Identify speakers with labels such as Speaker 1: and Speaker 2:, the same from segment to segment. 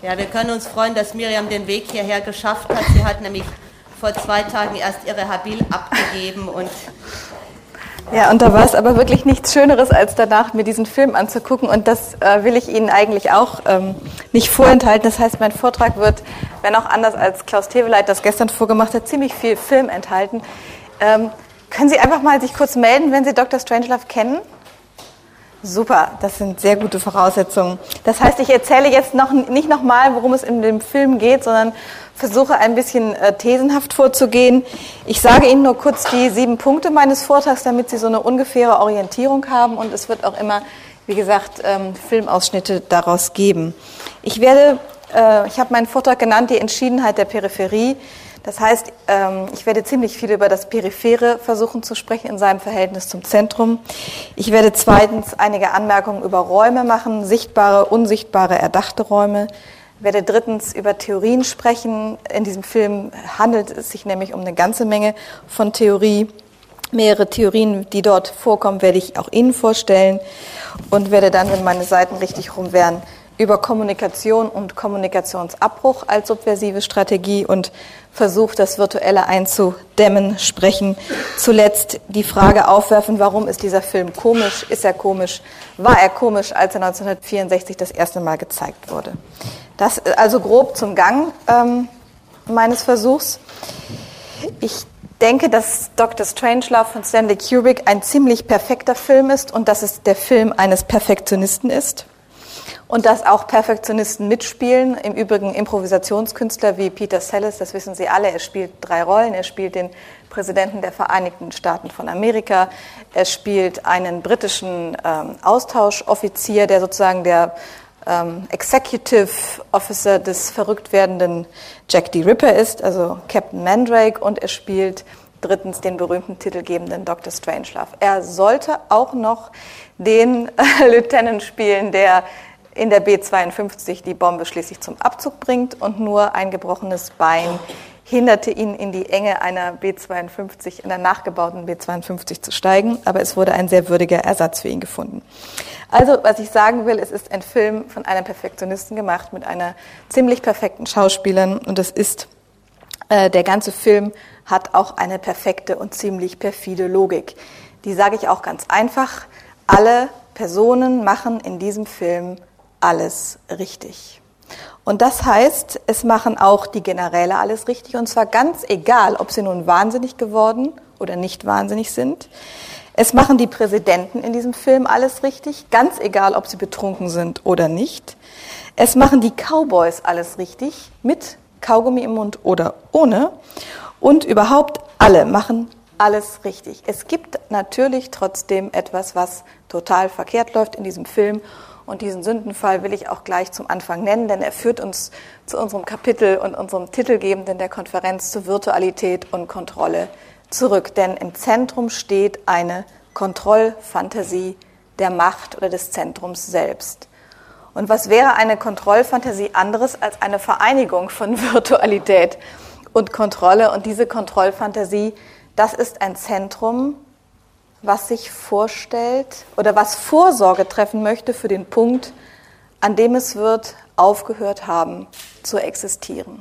Speaker 1: Ja, wir können uns freuen, dass Miriam den Weg hierher geschafft hat. Sie hat nämlich vor 2 Tagen erst ihre Habil abgegeben und
Speaker 2: ja, und da war es aber wirklich nichts Schöneres, als danach mir diesen Film anzugucken. Und das will ich Ihnen eigentlich auch nicht vorenthalten. Das heißt, mein Vortrag wird, wenn auch anders als Klaus Teweleit das gestern vorgemacht hat, ziemlich viel Film enthalten. Können Sie einfach mal sich kurz melden, wenn Sie Dr. Strangelove kennen? Super, das sind sehr gute Voraussetzungen. Das heißt, ich erzähle jetzt nicht nochmal, worum es in dem Film geht, sondern versuche ein bisschen thesenhaft vorzugehen. Ich sage Ihnen nur kurz die 7 Punkte meines Vortrags, damit Sie so eine ungefähre Orientierung haben. Und es wird auch immer, wie gesagt, Filmausschnitte daraus geben. Ich habe meinen Vortrag genannt, die Entschiedenheit der Peripherie. Das heißt, ich werde ziemlich viel über das Periphere versuchen zu sprechen in seinem Verhältnis zum Zentrum. Ich werde zweitens einige Anmerkungen über Räume machen, sichtbare, unsichtbare, erdachte Räume. Ich werde drittens über Theorien sprechen. In diesem Film handelt es sich nämlich um eine ganze Menge von Theorie. Mehrere Theorien, die dort vorkommen, werde ich auch Ihnen vorstellen und werde dann, wenn meine Seiten richtig rum wären, über Kommunikation und Kommunikationsabbruch als subversive Strategie und Versuch, das Virtuelle einzudämmen, sprechen. Zuletzt die Frage aufwerfen, warum ist dieser Film komisch? Ist er komisch? War er komisch, als er 1964 das erste Mal gezeigt wurde? Das also grob zum Gang meines Versuchs. Ich denke, dass Dr. Strangelove von Stanley Kubrick ein ziemlich perfekter Film ist und dass es der Film eines Perfektionisten ist. Und dass auch Perfektionisten mitspielen, im Übrigen Improvisationskünstler wie Peter Sallis, das wissen Sie alle, er spielt 3 Rollen. Er spielt den Präsidenten der Vereinigten Staaten von Amerika, er spielt einen britischen Austauschoffizier, der sozusagen der Executive Officer des verrückt werdenden Jack the Ripper ist, also Captain Mandrake, und er spielt drittens den berühmten titelgebenden Dr. Strangelove. Er sollte auch noch den Lieutenant spielen, der in der B-52 die Bombe schließlich zum Abzug bringt, und nur ein gebrochenes Bein hinderte ihn in die Enge einer B-52, in der nachgebauten B-52 zu steigen, aber es wurde ein sehr würdiger Ersatz für ihn gefunden. Also, was ich sagen will, es ist ein Film von einem Perfektionisten gemacht, mit einer ziemlich perfekten Schauspielerin, und es ist, der ganze Film hat auch eine perfekte und ziemlich perfide Logik. Die sage ich auch ganz einfach: Alle Personen machen in diesem Film alles richtig. Und das heißt, es machen auch die Generäle alles richtig, und zwar ganz egal, ob sie nun wahnsinnig geworden oder nicht wahnsinnig sind. Es machen die Präsidenten in diesem Film alles richtig, ganz egal, ob sie betrunken sind oder nicht. Es machen die Cowboys alles richtig, mit Kaugummi im Mund oder ohne. Und überhaupt alle machen alles richtig. Es gibt natürlich trotzdem etwas, was total verkehrt läuft in diesem Film. Und diesen Sündenfall will ich auch gleich zum Anfang nennen, denn er führt uns zu unserem Kapitel und unserem Titelgebenden der Konferenz zur Virtualität und Kontrolle zurück. Denn im Zentrum steht eine Kontrollfantasie der Macht oder des Zentrums selbst. Und was wäre eine Kontrollfantasie anderes als eine Vereinigung von Virtualität und Kontrolle? Und diese Kontrollfantasie, das ist ein Zentrum, was sich vorstellt oder was Vorsorge treffen möchte für den Punkt, an dem es wird aufgehört haben zu existieren.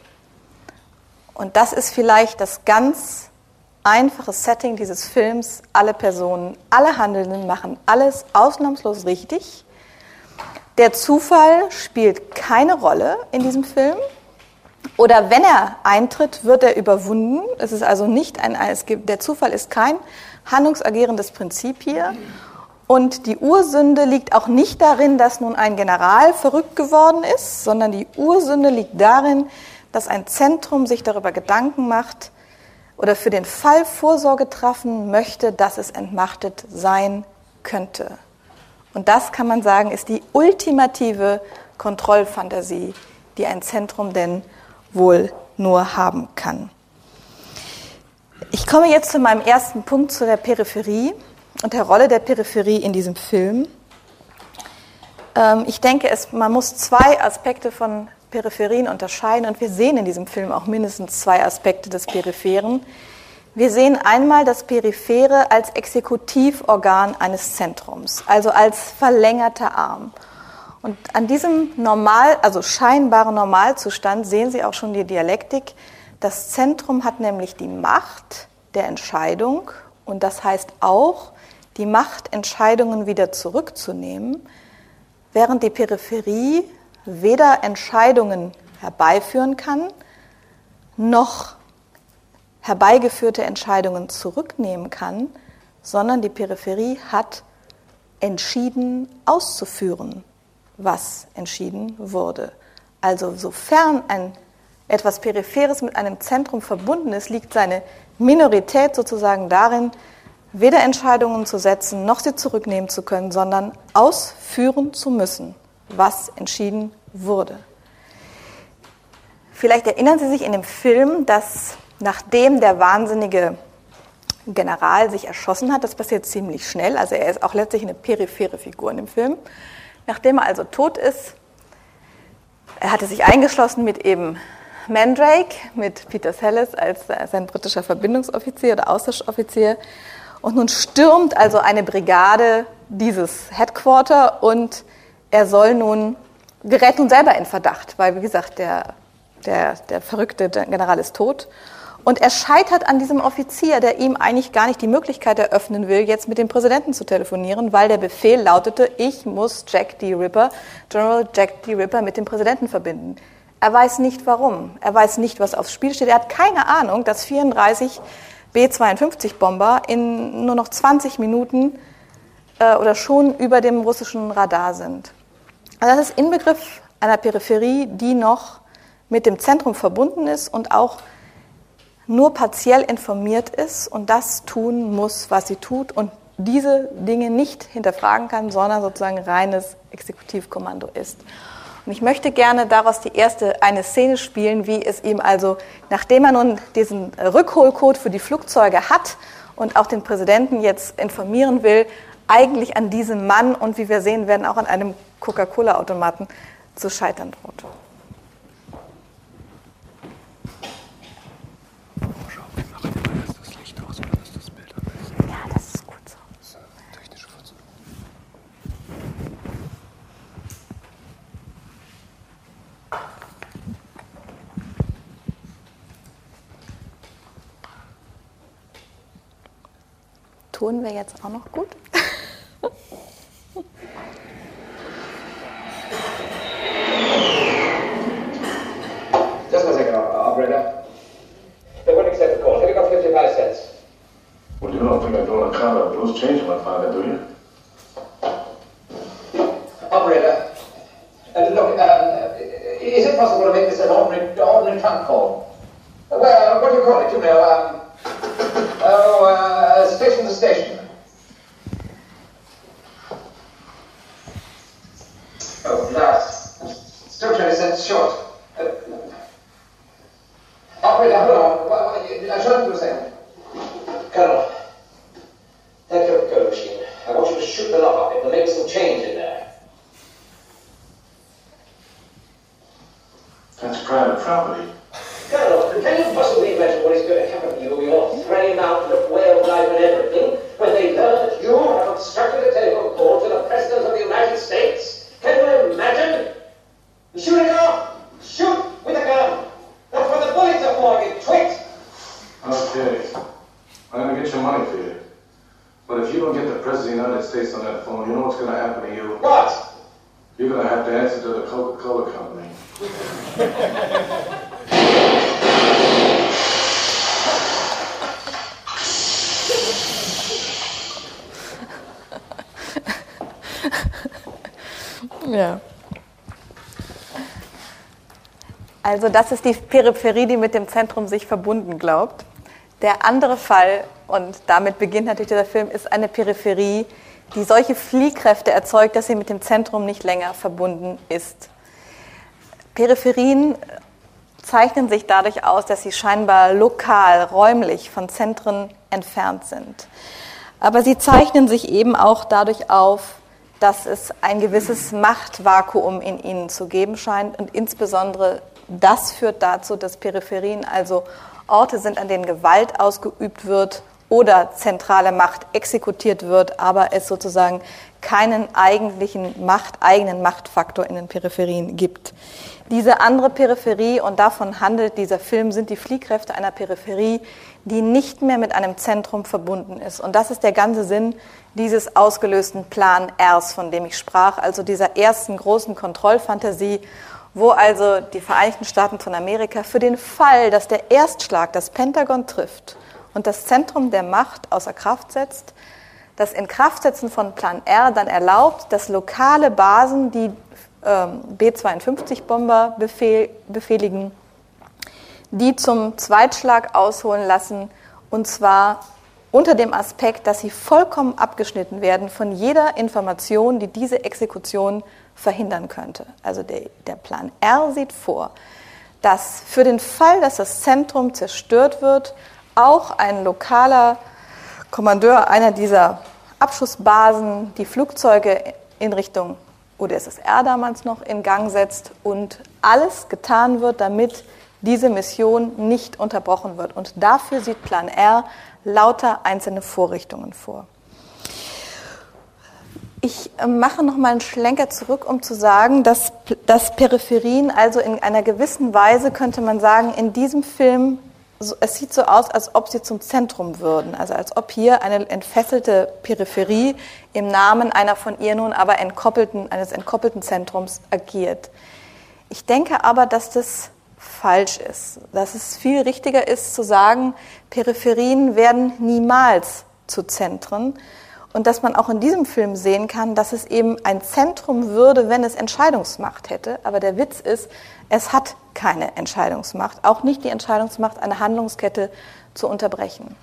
Speaker 2: Und das ist vielleicht das ganz einfache Setting dieses Films. Alle Personen, alle Handelnden machen alles ausnahmslos richtig. Der Zufall spielt keine Rolle in diesem Film. Oder wenn er eintritt, wird er überwunden. Es ist also nicht der Zufall ist kein handlungsaggierendes Prinzip hier. Und die Ursünde liegt auch nicht darin, dass nun ein General verrückt geworden ist, sondern die Ursünde liegt darin, dass ein Zentrum sich darüber Gedanken macht oder für den Fall Vorsorge treffen möchte, dass es entmachtet sein könnte. Und das, kann man sagen, ist die ultimative Kontrollfantasie, die ein Zentrum denn wohl nur haben kann. Ich komme jetzt zu meinem ersten Punkt, zu der Peripherie und der Rolle der Peripherie in diesem Film. Ich denke, man muss 2 Aspekte von Peripherien unterscheiden, und wir sehen in diesem Film auch mindestens 2 Aspekte des Peripheren. Wir sehen einmal das Periphere als Exekutivorgan eines Zentrums, also als verlängerter Arm. Und an diesem scheinbaren Normalzustand sehen Sie auch schon die Dialektik. Das Zentrum hat nämlich die Macht der Entscheidung und das heißt auch, die Macht, Entscheidungen wieder zurückzunehmen, während die Peripherie weder Entscheidungen herbeiführen kann, noch herbeigeführte Entscheidungen zurücknehmen kann, sondern die Peripherie hat entschieden auszuführen, was entschieden wurde. Also sofern etwas Peripheres mit einem Zentrum verbunden ist, liegt seine Minorität sozusagen darin, weder Entscheidungen zu setzen, noch sie zurücknehmen zu können, sondern ausführen zu müssen, was entschieden wurde. Vielleicht erinnern Sie sich in dem Film, dass nachdem der wahnsinnige General sich erschossen hat, das passiert ziemlich schnell, also er ist auch letztlich eine periphere Figur in dem Film, nachdem er also tot ist, er hatte sich eingeschlossen mit eben Mandrake, mit Peter Sellers als sein britischer Verbindungsoffizier oder Austauschoffizier. Und nun stürmt also eine Brigade dieses Headquarter und er gerät nun selber in Verdacht, weil, wie gesagt, der verrückte General ist tot. Und er scheitert an diesem Offizier, der ihm eigentlich gar nicht die Möglichkeit eröffnen will, jetzt mit dem Präsidenten zu telefonieren, weil der Befehl lautete, ich muss General Jack D. Ripper mit dem Präsidenten verbinden. Er weiß nicht warum, er weiß nicht, was aufs Spiel steht. Er hat keine Ahnung, dass 34 B-52-Bomber in nur noch 20 Minuten oder schon über dem russischen Radar sind. Also das ist Inbegriff einer Peripherie, die noch mit dem Zentrum verbunden ist und auch nur partiell informiert ist und das tun muss, was sie tut und diese Dinge nicht hinterfragen kann, sondern sozusagen reines Exekutivkommando ist. Und ich möchte gerne daraus eine Szene spielen, wie es ihm also, nachdem er nun diesen Rückholcode für die Flugzeuge hat und auch den Präsidenten jetzt informieren will, eigentlich an diesem Mann und wie wir sehen werden, auch an einem Coca-Cola-Automaten zu scheitern droht. Ton wäre jetzt auch noch gut.
Speaker 3: Just a second, operator. They wouldn't accept the call. Have you got 55 cents?
Speaker 4: Well, you don't think I'd go on account of loose change if I find it, do you?
Speaker 3: Operator, look, is it possible to make this an ordinary trunk call? Well, what do you call it, you know, station to station. Oh, blast. Still 20 cents short. Operator, hold on. I shall do a second. Colonel, take your go machine. I want you to shoot the lock off it and make some change in there.
Speaker 4: That's private property.
Speaker 3: Colonel, can you possibly imagine what is going to happen to you, your frame outlook, way of life and everything, when they learn that you have obstructed a telephone call to the President of the United States? Can you imagine? Shooting off! Shoot with a gun! That's what the bullets are for, you twit!
Speaker 4: Okay. I'm going to get your money for you. But if you don't get the President of the United States on that phone, you know what's going to happen to you?
Speaker 3: What?
Speaker 4: You're going to have to answer to the Coca-Cola Company.
Speaker 2: Ja. Also das ist die Peripherie, die mit dem Zentrum sich verbunden glaubt. Der andere Fall, und damit beginnt natürlich dieser Film, ist eine Peripherie, die solche Fliehkräfte erzeugt, dass sie mit dem Zentrum nicht länger verbunden ist. Peripherien zeichnen sich dadurch aus, dass sie scheinbar lokal, räumlich von Zentren entfernt sind. Aber sie zeichnen sich eben auch dadurch auf, dass es ein gewisses Machtvakuum in ihnen zu geben scheint und insbesondere das führt dazu, dass Peripherien also Orte sind, an denen Gewalt ausgeübt wird oder zentrale Macht exekutiert wird, aber es sozusagen keinen eigenen Machtfaktor in den Peripherien gibt. Diese andere Peripherie, und davon handelt dieser Film, sind die Fliehkräfte einer Peripherie, die nicht mehr mit einem Zentrum verbunden ist. Und das ist der ganze Sinn dieses ausgelösten Plan Rs, von dem ich sprach, also dieser ersten großen Kontrollfantasie, wo also die Vereinigten Staaten von Amerika für den Fall, dass der Erstschlag das Pentagon trifft und das Zentrum der Macht außer Kraft setzt, das Inkraftsetzen von Plan R dann erlaubt, dass lokale Basen, die B-52-Bomber befehligen, die zum Zweitschlag ausholen lassen, und zwar unter dem Aspekt, dass sie vollkommen abgeschnitten werden von jeder Information, die diese Exekution verhindern könnte. Also der Plan R sieht vor, dass für den Fall, dass das Zentrum zerstört wird, auch ein lokaler Kommandeur einer dieser Abschussbasen die Flugzeuge in Richtung UdSSR damals noch in Gang setzt und alles getan wird, damit diese Mission nicht unterbrochen wird. Und dafür sieht Plan R lauter einzelne Vorrichtungen vor. Ich mache noch mal einen Schlenker zurück, um zu sagen, dass Peripherien, also in einer gewissen Weise könnte man sagen, in diesem Film, es sieht so aus, als ob sie zum Zentrum würden, also als ob hier eine entfesselte Peripherie im Namen einer von ihr nun aber eines entkoppelten Zentrums agiert. Ich denke aber, dass das falsch ist, dass es viel richtiger ist zu sagen, Peripherien werden niemals zu Zentren und dass man auch in diesem Film sehen kann, dass es eben ein Zentrum würde, wenn es Entscheidungsmacht hätte, aber der Witz ist, es hat keine Entscheidungsmacht, auch nicht die Entscheidungsmacht, eine Handlungskette zu unterbrechen.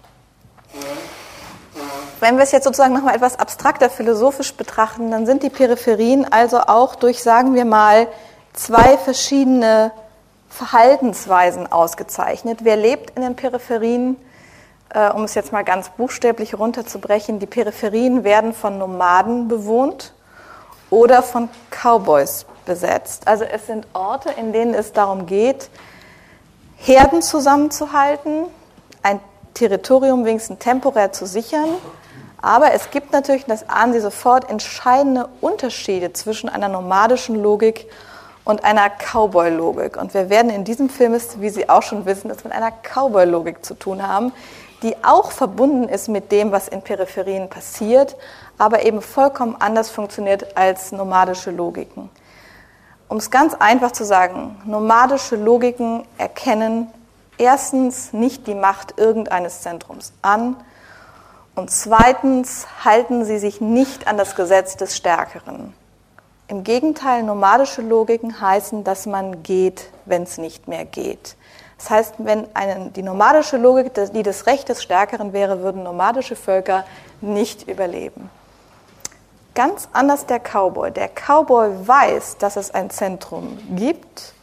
Speaker 2: Wenn wir es jetzt sozusagen nochmal etwas abstrakter philosophisch betrachten, dann sind die Peripherien also auch durch, sagen wir mal, zwei verschiedene Verhaltensweisen ausgezeichnet. Wer lebt in den Peripherien? Um es jetzt mal ganz buchstäblich runterzubrechen, die Peripherien werden von Nomaden bewohnt oder von Cowboys besetzt. Also es sind Orte, in denen es darum geht, Herden zusammenzuhalten, ein Territorium wenigstens temporär zu sichern. Aber es gibt natürlich, das ahnen Sie sofort, entscheidende Unterschiede zwischen einer nomadischen Logik und einer Cowboy-Logik. Und wir werden in diesem Film, wie Sie auch schon wissen, es mit einer Cowboy-Logik zu tun haben, die auch verbunden ist mit dem, was in Peripherien passiert, aber eben vollkommen anders funktioniert als nomadische Logiken. Um es ganz einfach zu sagen, nomadische Logiken erkennen erstens nicht die Macht irgendeines Zentrums an und zweitens halten sie sich nicht an das Gesetz des Stärkeren. Im Gegenteil, nomadische Logiken heißen, dass man geht, wenn es nicht mehr geht. Das heißt, wenn die nomadische Logik, die das Recht des Stärkeren wäre, würden nomadische Völker nicht überleben. Ganz anders der Cowboy. Der Cowboy weiß, dass es ein Zentrum gibt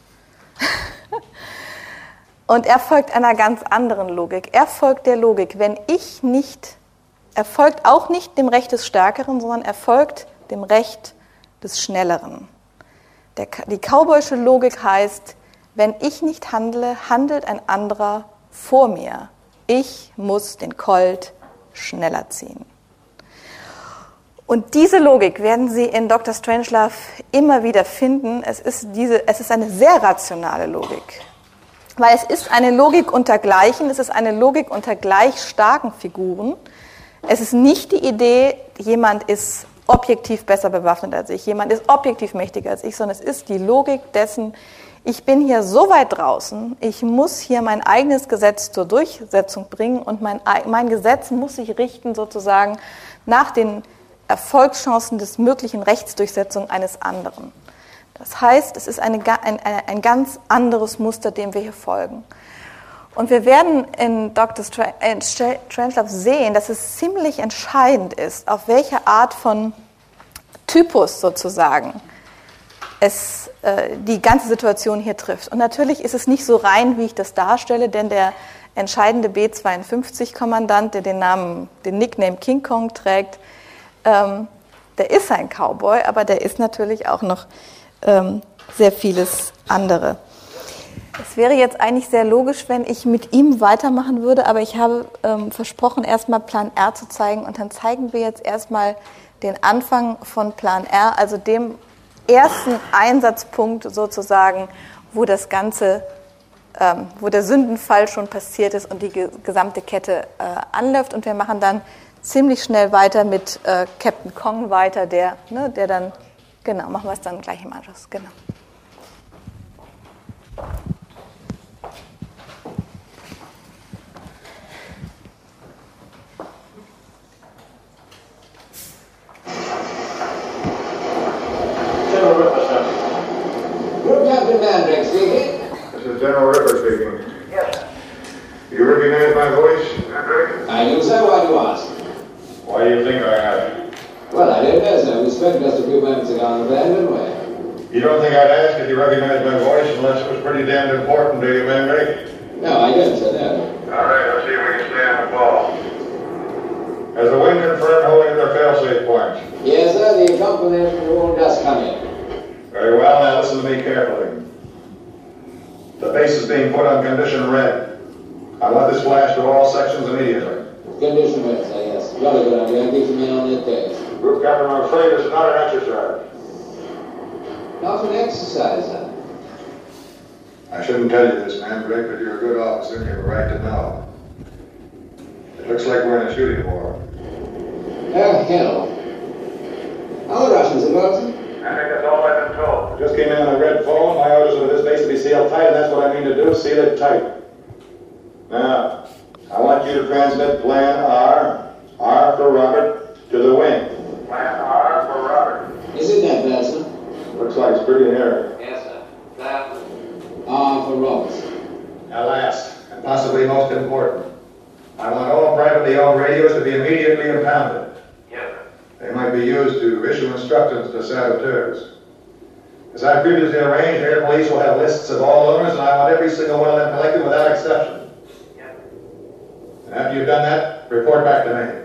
Speaker 2: und er folgt einer ganz anderen Logik. Er folgt der Logik, er folgt auch nicht dem Recht des Stärkeren, sondern er folgt dem Recht des Schnelleren. Die cowboysche Logik heißt, wenn ich nicht handle, handelt ein anderer vor mir. Ich muss den Colt schneller ziehen. Und diese Logik werden Sie in Dr. Strangelove immer wieder finden. Es ist eine sehr rationale Logik. Weil es ist eine Logik unter Gleichen, es ist eine Logik unter gleich starken Figuren. Es ist nicht die Idee, jemand ist objektiv besser bewaffnet als ich, jemand ist objektiv mächtiger als ich, sondern es ist die Logik dessen, ich bin hier so weit draußen, ich muss hier mein eigenes Gesetz zur Durchsetzung bringen und mein Gesetz muss sich richten sozusagen nach den Erfolgschancen des möglichen Rechtsdurchsetzung eines anderen. Das heißt, es ist ein ganz anderes Muster, dem wir hier folgen. Und wir werden in Dr. Strangelove sehen, dass es ziemlich entscheidend ist, auf welche Art von Typus sozusagen es die ganze Situation hier trifft. Und natürlich ist es nicht so rein, wie ich das darstelle, denn der entscheidende B-52-Kommandant, der den Nickname King Kong trägt, der ist ein Cowboy, aber der ist natürlich auch noch sehr vieles andere. Es wäre jetzt eigentlich sehr logisch, wenn ich mit ihm weitermachen würde, aber ich habe versprochen, erstmal Plan R zu zeigen und dann zeigen wir jetzt erstmal den Anfang von Plan R, also dem ersten Einsatzpunkt sozusagen, wo das Ganze, wo der Sündenfall schon passiert ist und die gesamte Kette anläuft. Und wir machen dann ziemlich schnell weiter mit Captain Kong weiter, der dann, genau, machen wir es dann gleich im Anschluss, genau.
Speaker 3: General Ripper, sir. Group Captain Mandrake speaking.
Speaker 4: This is General Ripper speaking.
Speaker 3: Yes, sir.
Speaker 4: You recognize my voice, Mandrake?
Speaker 3: I do, sir. Why do you ask?
Speaker 4: Why do you think I have?
Speaker 3: Well, I don't know, sir. We spoke just a few moments ago on the plane, didn't we?
Speaker 4: You don't think I'd ask if you recognize my voice unless it was pretty damned important to you, Mandrake?
Speaker 3: No, I don't, sir. No.
Speaker 4: All right, let's see if we can stay on the ball. Has the wind confirmed holding their fail-safe points?
Speaker 3: Yes, sir. The accompaniment will just come in.
Speaker 4: Very well, now listen to me carefully. The base is being put on condition red. I want this flash to all sections immediately.
Speaker 3: Condition red, sir. Yes. Jolly good idea. Keep them in on their toes.
Speaker 4: Group Captain, I'm afraid it's not an exercise.
Speaker 3: Not an exercise, sir.
Speaker 4: I shouldn't tell you this, Mandrake, but you're a good officer and you have a right to know. It looks like we're in a shooting war.
Speaker 3: Oh, hell. How the Russians involved, sir?
Speaker 4: I think that's all I've been told. Just came in on a red phone. My orders are for this base to be sealed tight, and that's what I mean to do, seal it tight. Now, I want you to transmit Plan R for Robert, to the wing. Plan R for Robert.
Speaker 3: Isn't that bad, sir?
Speaker 4: Looks like it's pretty near.
Speaker 3: Yes, sir. That R for Robert.
Speaker 4: Now last, and possibly most important, I want all privately owned radios to be immediately impounded. Yes, sir. They might be used to issue instructions to saboteurs. As I previously arranged, Air Police will have lists of all owners, and I want every single one of them collected without exception. Yes, sir. And after you've done that, report back to me.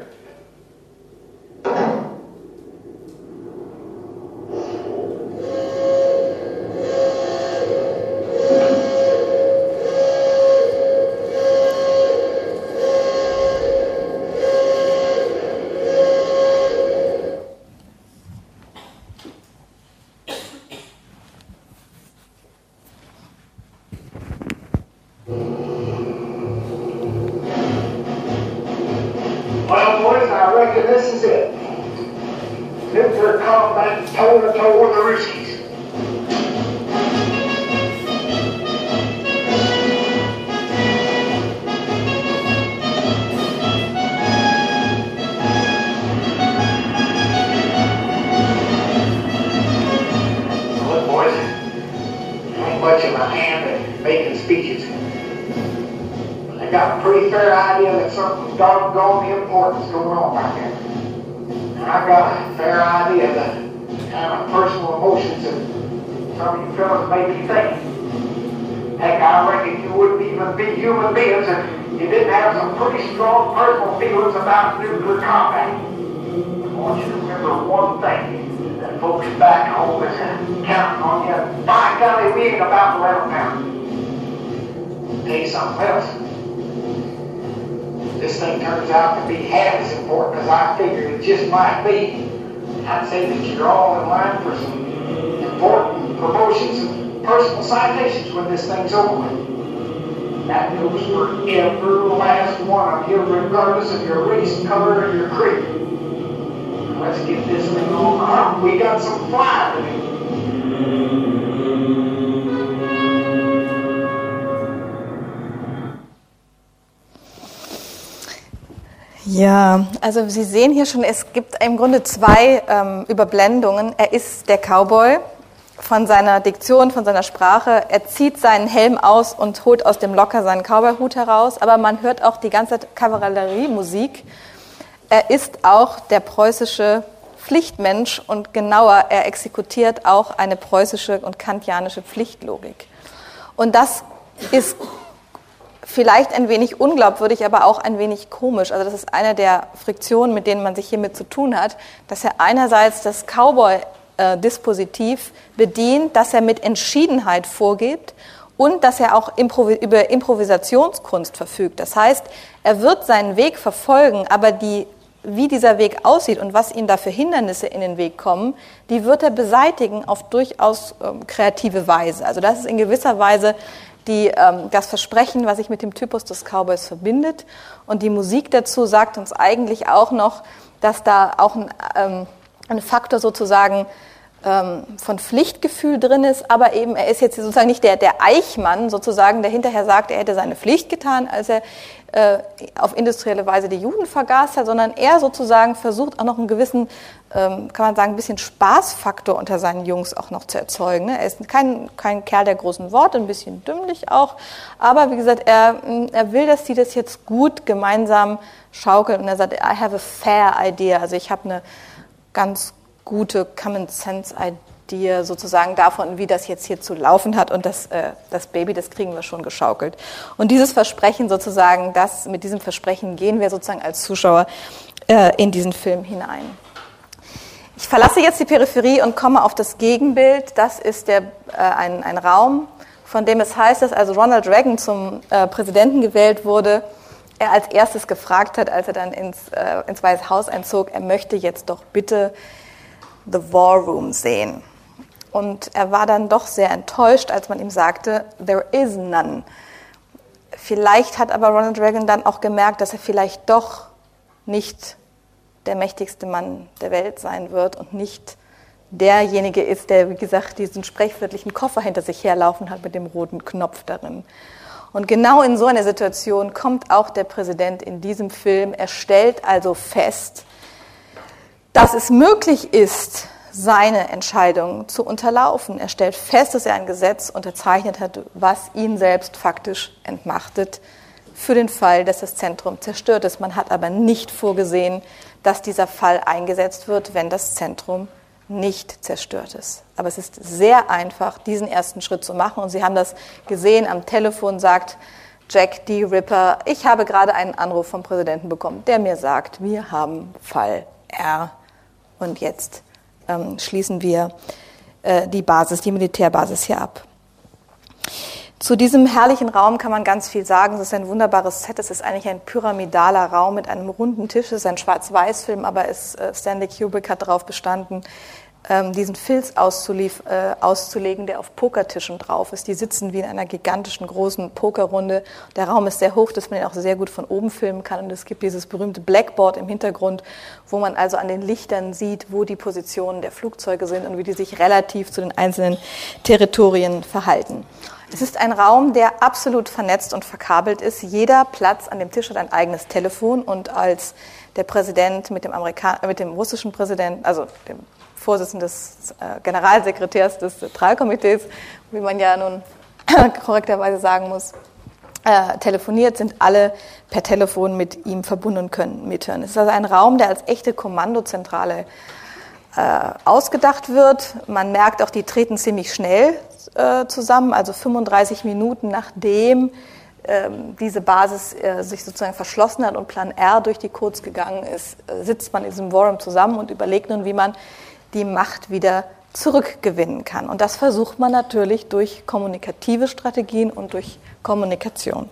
Speaker 5: Well, boys, I reckon this is it. Nuclear combat toe-to-toe with the Ruskies. Look, boys, I ain't much of a hand at making speeches. I got a pretty fair idea that something's doggone important going on back there. And I got a fair idea of the kind of personal emotions that some of you fellas may be thinking. Heck, I reckon you wouldn't even be human beings if you didn't have some pretty strong personal feelings about nuclear combat. I want you to remember one thing, that folks back home is counting on you. By golly, we ain't about to let them down. Tell you something else. This thing turns out to be half as important as I figured it just might be. I'd say that you're all in line for some important promotions and personal citations when this thing's over with. That goes for every last one of you, regardless of your race, color, or your creed. Let's get this thing on. We got some flying to do.
Speaker 2: Ja, also Sie sehen hier schon, es gibt im Grunde zwei Überblendungen. Er ist der Cowboy von seiner Diktion, von seiner Sprache. Er zieht seinen Helm aus und holt aus dem Locker seinen Cowboyhut heraus. Aber man hört auch die ganze Kavalleriemusik. Er ist auch der preußische Pflichtmensch und genauer, er exekutiert auch eine preußische und kantianische Pflichtlogik. Und das ist vielleicht ein wenig unglaubwürdig, aber auch ein wenig komisch. Also das ist eine der Friktionen, mit denen man sich hiermit zu tun hat, dass er einerseits das Cowboy-Dispositiv bedient, dass er mit Entschiedenheit vorgeht und dass er auch über Improvisationskunst verfügt. Das heißt, er wird seinen Weg verfolgen, aber die wie dieser Weg aussieht und was ihm da für Hindernisse in den Weg kommen, die wird er beseitigen auf durchaus kreative Weise. Also das ist in gewisser Weise das Versprechen, was sich mit dem Typus des Cowboys verbindet. Und die Musik dazu sagt uns eigentlich auch noch, dass da auch ein Faktor sozusagen von Pflichtgefühl drin ist, aber eben er ist jetzt sozusagen nicht der Eichmann sozusagen, der hinterher sagt, er hätte seine Pflicht getan, als er auf industrielle Weise die Juden vergaß hat, sondern er sozusagen versucht auch noch einen gewissen, kann man sagen, ein bisschen Spaßfaktor unter seinen Jungs auch noch zu erzeugen. Er ist kein Kerl der großen Worte, ein bisschen dümmlich auch, aber wie gesagt, er will, dass die das jetzt gut gemeinsam schaukeln und er sagt, I have a fair idea, also ich habe eine ganz gute Common-Sense-Idee sozusagen davon, wie das jetzt hier zu laufen hat und das Baby, das kriegen wir schon geschaukelt. Und dieses Versprechen sozusagen, mit diesem Versprechen gehen wir sozusagen als Zuschauer in diesen Film hinein. Ich verlasse jetzt die Peripherie und komme auf das Gegenbild. Das ist ein Raum, von dem es heißt, dass also Ronald Reagan zum Präsidenten gewählt wurde, er als erstes gefragt hat, als er dann ins Weiße Haus einzog, er möchte jetzt doch bitte The War Room sehen. Und er war dann doch sehr enttäuscht, als man ihm sagte, there is none. Vielleicht hat aber Ronald Reagan dann auch gemerkt, dass er vielleicht doch nicht der mächtigste Mann der Welt sein wird und nicht derjenige ist, der, wie gesagt, diesen sprichwörtlichen Koffer hinter sich herlaufen hat mit dem roten Knopf darin. Und genau in so einer Situation kommt auch der Präsident in diesem Film. Er stellt also fest, dass es möglich ist, seine Entscheidung zu unterlaufen. Er stellt fest, dass er ein Gesetz unterzeichnet hat, was ihn selbst faktisch entmachtet, für den Fall, dass das Zentrum zerstört ist. Man hat aber nicht vorgesehen, dass dieser Fall eingesetzt wird, wenn das Zentrum nicht zerstört ist. Aber es ist sehr einfach, diesen ersten Schritt zu machen. Und Sie haben das gesehen, am Telefon sagt Jack D. Ripper, ich habe gerade einen Anruf vom Präsidenten bekommen, der mir sagt, wir haben Fall R. Und jetzt schließen wir die Militärbasis hier ab. Zu diesem herrlichen Raum kann man ganz viel sagen. Es ist ein wunderbares Set. Es ist eigentlich ein pyramidaler Raum mit einem runden Tisch. Es ist ein Schwarz-Weiß-Film, aber Stanley Kubrick hat darauf bestanden, diesen Filz auszulegen, der auf Pokertischen drauf ist. Die sitzen wie in einer gigantischen, großen Pokerrunde. Der Raum ist sehr hoch, dass man ihn auch sehr gut von oben filmen kann. Und es gibt dieses berühmte Blackboard im Hintergrund, wo man also an den Lichtern sieht, wo die Positionen der Flugzeuge sind und wie die sich relativ zu den einzelnen Territorien verhalten. Es ist ein Raum, der absolut vernetzt und verkabelt ist. Jeder Platz an dem Tisch hat ein eigenes Telefon und als der Präsident mit dem russischen Präsidenten, also dem Vorsitzenden des Generalsekretärs des Zentralkomitees, wie man ja nun korrekterweise sagen muss, telefoniert, sind alle per Telefon mit ihm verbunden und können mithören. Es ist also ein Raum, der als echte Kommandozentrale ausgedacht wird. Man merkt auch, die treten ziemlich schnell zusammen, also 35 Minuten nachdem diese Basis sich sozusagen verschlossen hat und Plan R durch die Codes gegangen ist, sitzt man in diesem War Room zusammen und überlegt nun, wie man die Macht wieder zurückgewinnen kann. Und das versucht man natürlich durch kommunikative Strategien und durch Kommunikation.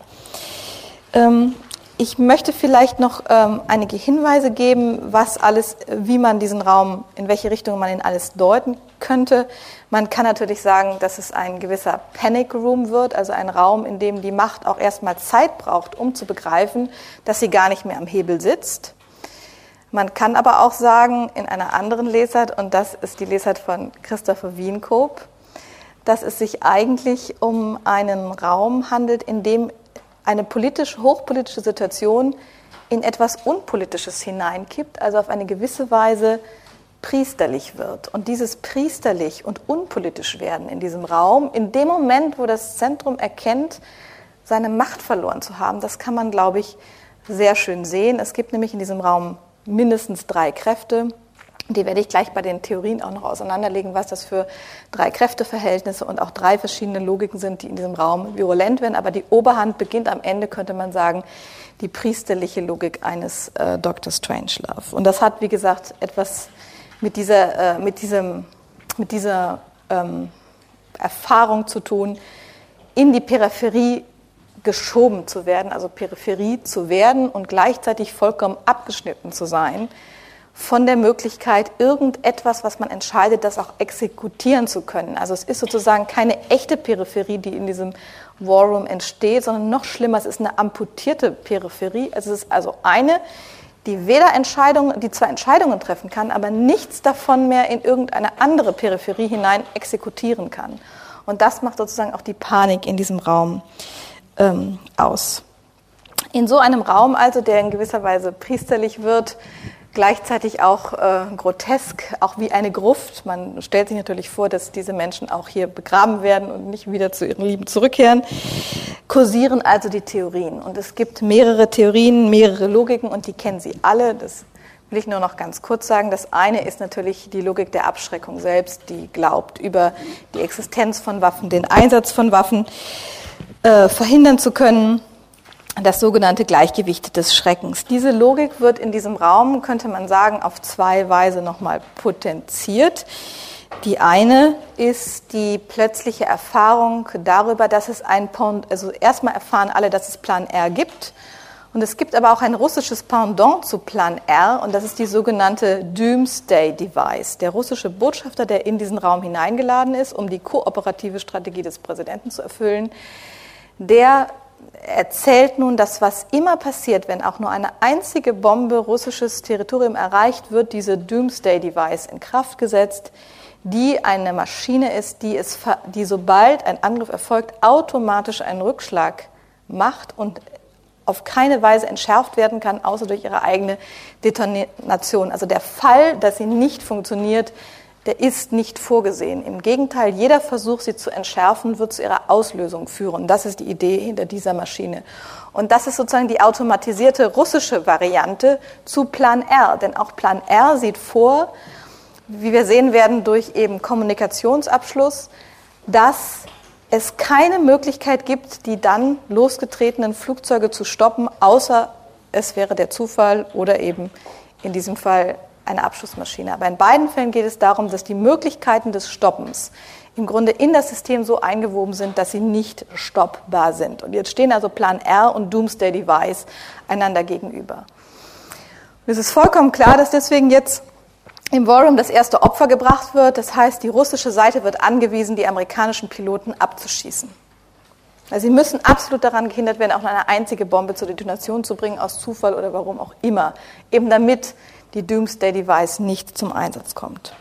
Speaker 2: Ich möchte vielleicht noch einige Hinweise geben, wie man diesen Raum, in welche Richtung man ihn alles deuten könnte. Man kann natürlich sagen, dass es ein gewisser Panic Room wird, also ein Raum, in dem die Macht auch erstmal Zeit braucht, um zu begreifen, dass sie gar nicht mehr am Hebel sitzt. Man kann aber auch sagen, in einer anderen Lesart, und das ist die Lesart von Christopher Wienkoop, dass es sich eigentlich um einen Raum handelt, in dem eine hochpolitische Situation in etwas Unpolitisches hineinkippt, also auf eine gewisse Weise priesterlich wird. Und dieses priesterlich und unpolitisch werden in diesem Raum, in dem Moment, wo das Zentrum erkennt, seine Macht verloren zu haben, das kann man, glaube ich, sehr schön sehen. Es gibt nämlich in diesem Raum mindestens 3 Kräfte. Die werde ich gleich bei den Theorien auch noch auseinanderlegen, was das für 3 Kräfteverhältnisse und auch 3 verschiedene Logiken sind, die in diesem Raum virulent werden. Aber die Oberhand beginnt am Ende, könnte man sagen, die priesterliche Logik eines Dr. Strangelove. Und das hat, wie gesagt, etwas mit dieser Erfahrung zu tun, in die Peripherie geschoben zu werden, also Peripherie zu werden und gleichzeitig vollkommen abgeschnitten zu sein von der Möglichkeit, irgendetwas, was man entscheidet, das auch exekutieren zu können. Also es ist sozusagen keine echte Peripherie, die in diesem War Room entsteht, sondern noch schlimmer, es ist eine amputierte Peripherie. Es ist also eine, die zwar Entscheidungen treffen kann, aber nichts davon mehr in irgendeine andere Peripherie hinein exekutieren kann. Und das macht sozusagen auch die Panik in diesem Raum aus. In so einem Raum also, der in gewisser Weise priesterlich wird, gleichzeitig auch grotesk, auch wie eine Gruft. Man stellt sich natürlich vor, dass diese Menschen auch hier begraben werden und nicht wieder zu ihren Lieben zurückkehren, kursieren also die Theorien. Und es gibt mehrere Theorien, mehrere Logiken und die kennen Sie alle. Das will ich nur noch ganz kurz sagen. Das eine ist natürlich die Logik der Abschreckung selbst, die glaubt, über die Existenz von Waffen, den Einsatz von Waffen verhindern zu können. Das sogenannte Gleichgewicht des Schreckens. Diese Logik wird in diesem Raum, könnte man sagen, auf zwei Weise nochmal potenziert. Die eine ist die plötzliche Erfahrung darüber, dass es also erstmal erfahren alle, dass es Plan R gibt. Und es gibt aber auch ein russisches Pendant zu Plan R und das ist die sogenannte Doomsday Device. Der russische Botschafter, der in diesen Raum hineingeladen ist, um die kooperative Strategie des Präsidenten zu erfüllen, der erzählt nun, dass was immer passiert, wenn auch nur eine einzige Bombe russisches Territorium erreicht, wird diese Doomsday Device in Kraft gesetzt, die eine Maschine ist, die sobald ein Angriff erfolgt, automatisch einen Rückschlag macht und auf keine Weise entschärft werden kann, außer durch ihre eigene Detonation. Also der Fall, dass sie nicht funktioniert, der ist nicht vorgesehen. Im Gegenteil, jeder Versuch, sie zu entschärfen, wird zu ihrer Auslösung führen. Das ist die Idee hinter dieser Maschine. Und das ist sozusagen die automatisierte russische Variante zu Plan R. Denn auch Plan R sieht vor, wie wir sehen werden durch eben Kommunikationsabschluss, dass es keine Möglichkeit gibt, die dann losgetretenen Flugzeuge zu stoppen, außer es wäre der Zufall oder eben in diesem Fall eine Abschussmaschine. Aber in beiden Fällen geht es darum, dass die Möglichkeiten des Stoppens im Grunde in das System so eingewoben sind, dass sie nicht stoppbar sind. Und jetzt stehen also Plan R und Doomsday Device einander gegenüber. Und es ist vollkommen klar, dass deswegen jetzt im War Room das erste Opfer gebracht wird. Das heißt, die russische Seite wird angewiesen, die amerikanischen Piloten abzuschießen. Also sie müssen absolut daran gehindert werden, auch nur eine einzige Bombe zur Detonation zu bringen, aus Zufall oder warum auch immer, eben damit die Doomsday Device nicht zum Einsatz kommt.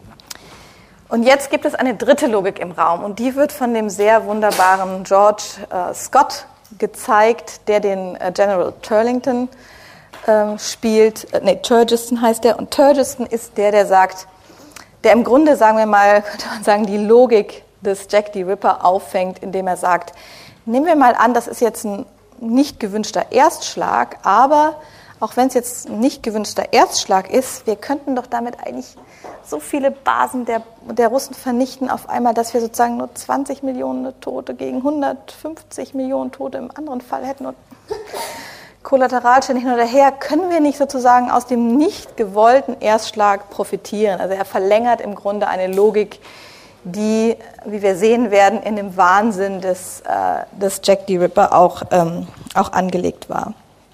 Speaker 2: Und jetzt gibt es eine dritte Logik im Raum und die wird von dem sehr wunderbaren George Scott gezeigt, der den General Turlington spielt. Turgeston heißt der. Und Turgeston ist der sagt, der im Grunde, sagen wir mal, könnte man sagen, die Logik des Jack the Ripper auffängt, indem er sagt, nehmen wir mal an, das ist jetzt ein nicht gewünschter Erstschlag, aber auch wenn es jetzt ein nicht gewünschter Erstschlag ist, wir könnten doch damit eigentlich so viele Basen der Russen vernichten auf einmal, dass wir sozusagen nur 20 Millionen Tote gegen 150 Millionen Tote im anderen Fall hätten und Kollateralschäden hin oder her, können wir nicht sozusagen aus dem nicht gewollten Erstschlag profitieren. Also er verlängert im Grunde eine Logik, die, wie wir sehen werden, in dem Wahnsinn des Jack the Ripper auch angelegt war.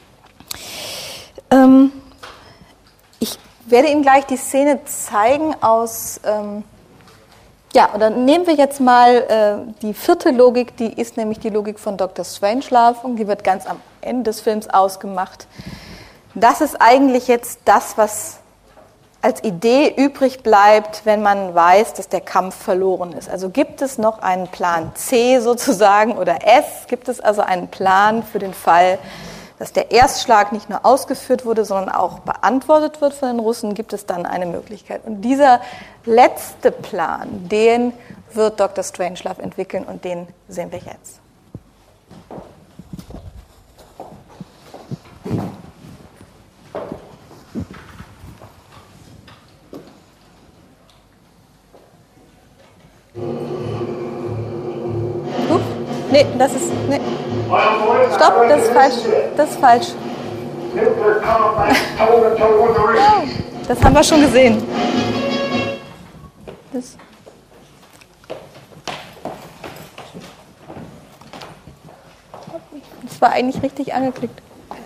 Speaker 2: Ich werde Ihnen gleich die Szene zeigen aus, oder nehmen wir jetzt mal die vierte Logik, die ist nämlich die Logik von Dr. Strangelove und die wird ganz am Ende des Films ausgemacht. Das ist eigentlich jetzt das, was als Idee übrig bleibt, wenn man weiß, dass der Kampf verloren ist. Also gibt es noch einen Plan C sozusagen oder S, gibt es also einen Plan für den Fall, dass der Erstschlag nicht nur ausgeführt wurde, sondern auch beantwortet wird von den Russen, gibt es dann eine Möglichkeit. Und dieser letzte Plan, den wird Dr. Strangelove entwickeln und den sehen wir jetzt. Nee, das ist... Nee. Stopp, das ist falsch. Das ist falsch. Das haben wir schon gesehen. Das. war eigentlich richtig angeklickt.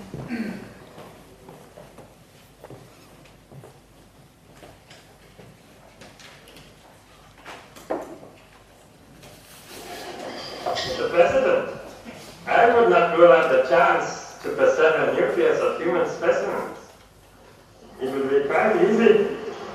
Speaker 6: Mr. President, I would not rule out the chance to preserve the nucleus of human specimens. It would be quite easy.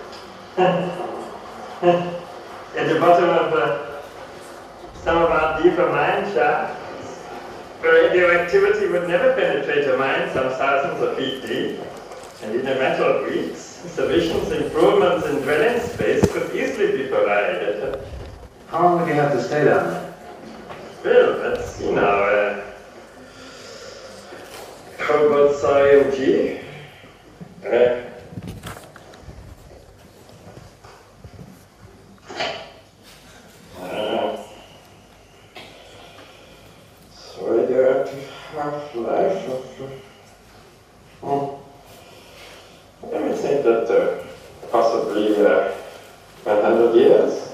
Speaker 6: At the bottom of some of our deeper mine shafts, radioactivity would never penetrate a mine some thousands of feet deep, and in a matter of weeks, sufficient improvements in dwelling space could easily be provided.
Speaker 3: How long would you have to stay down there?
Speaker 6: Well, that's, cobalt thorium G. Radioactive half-life of... Let me think that possibly 100 years.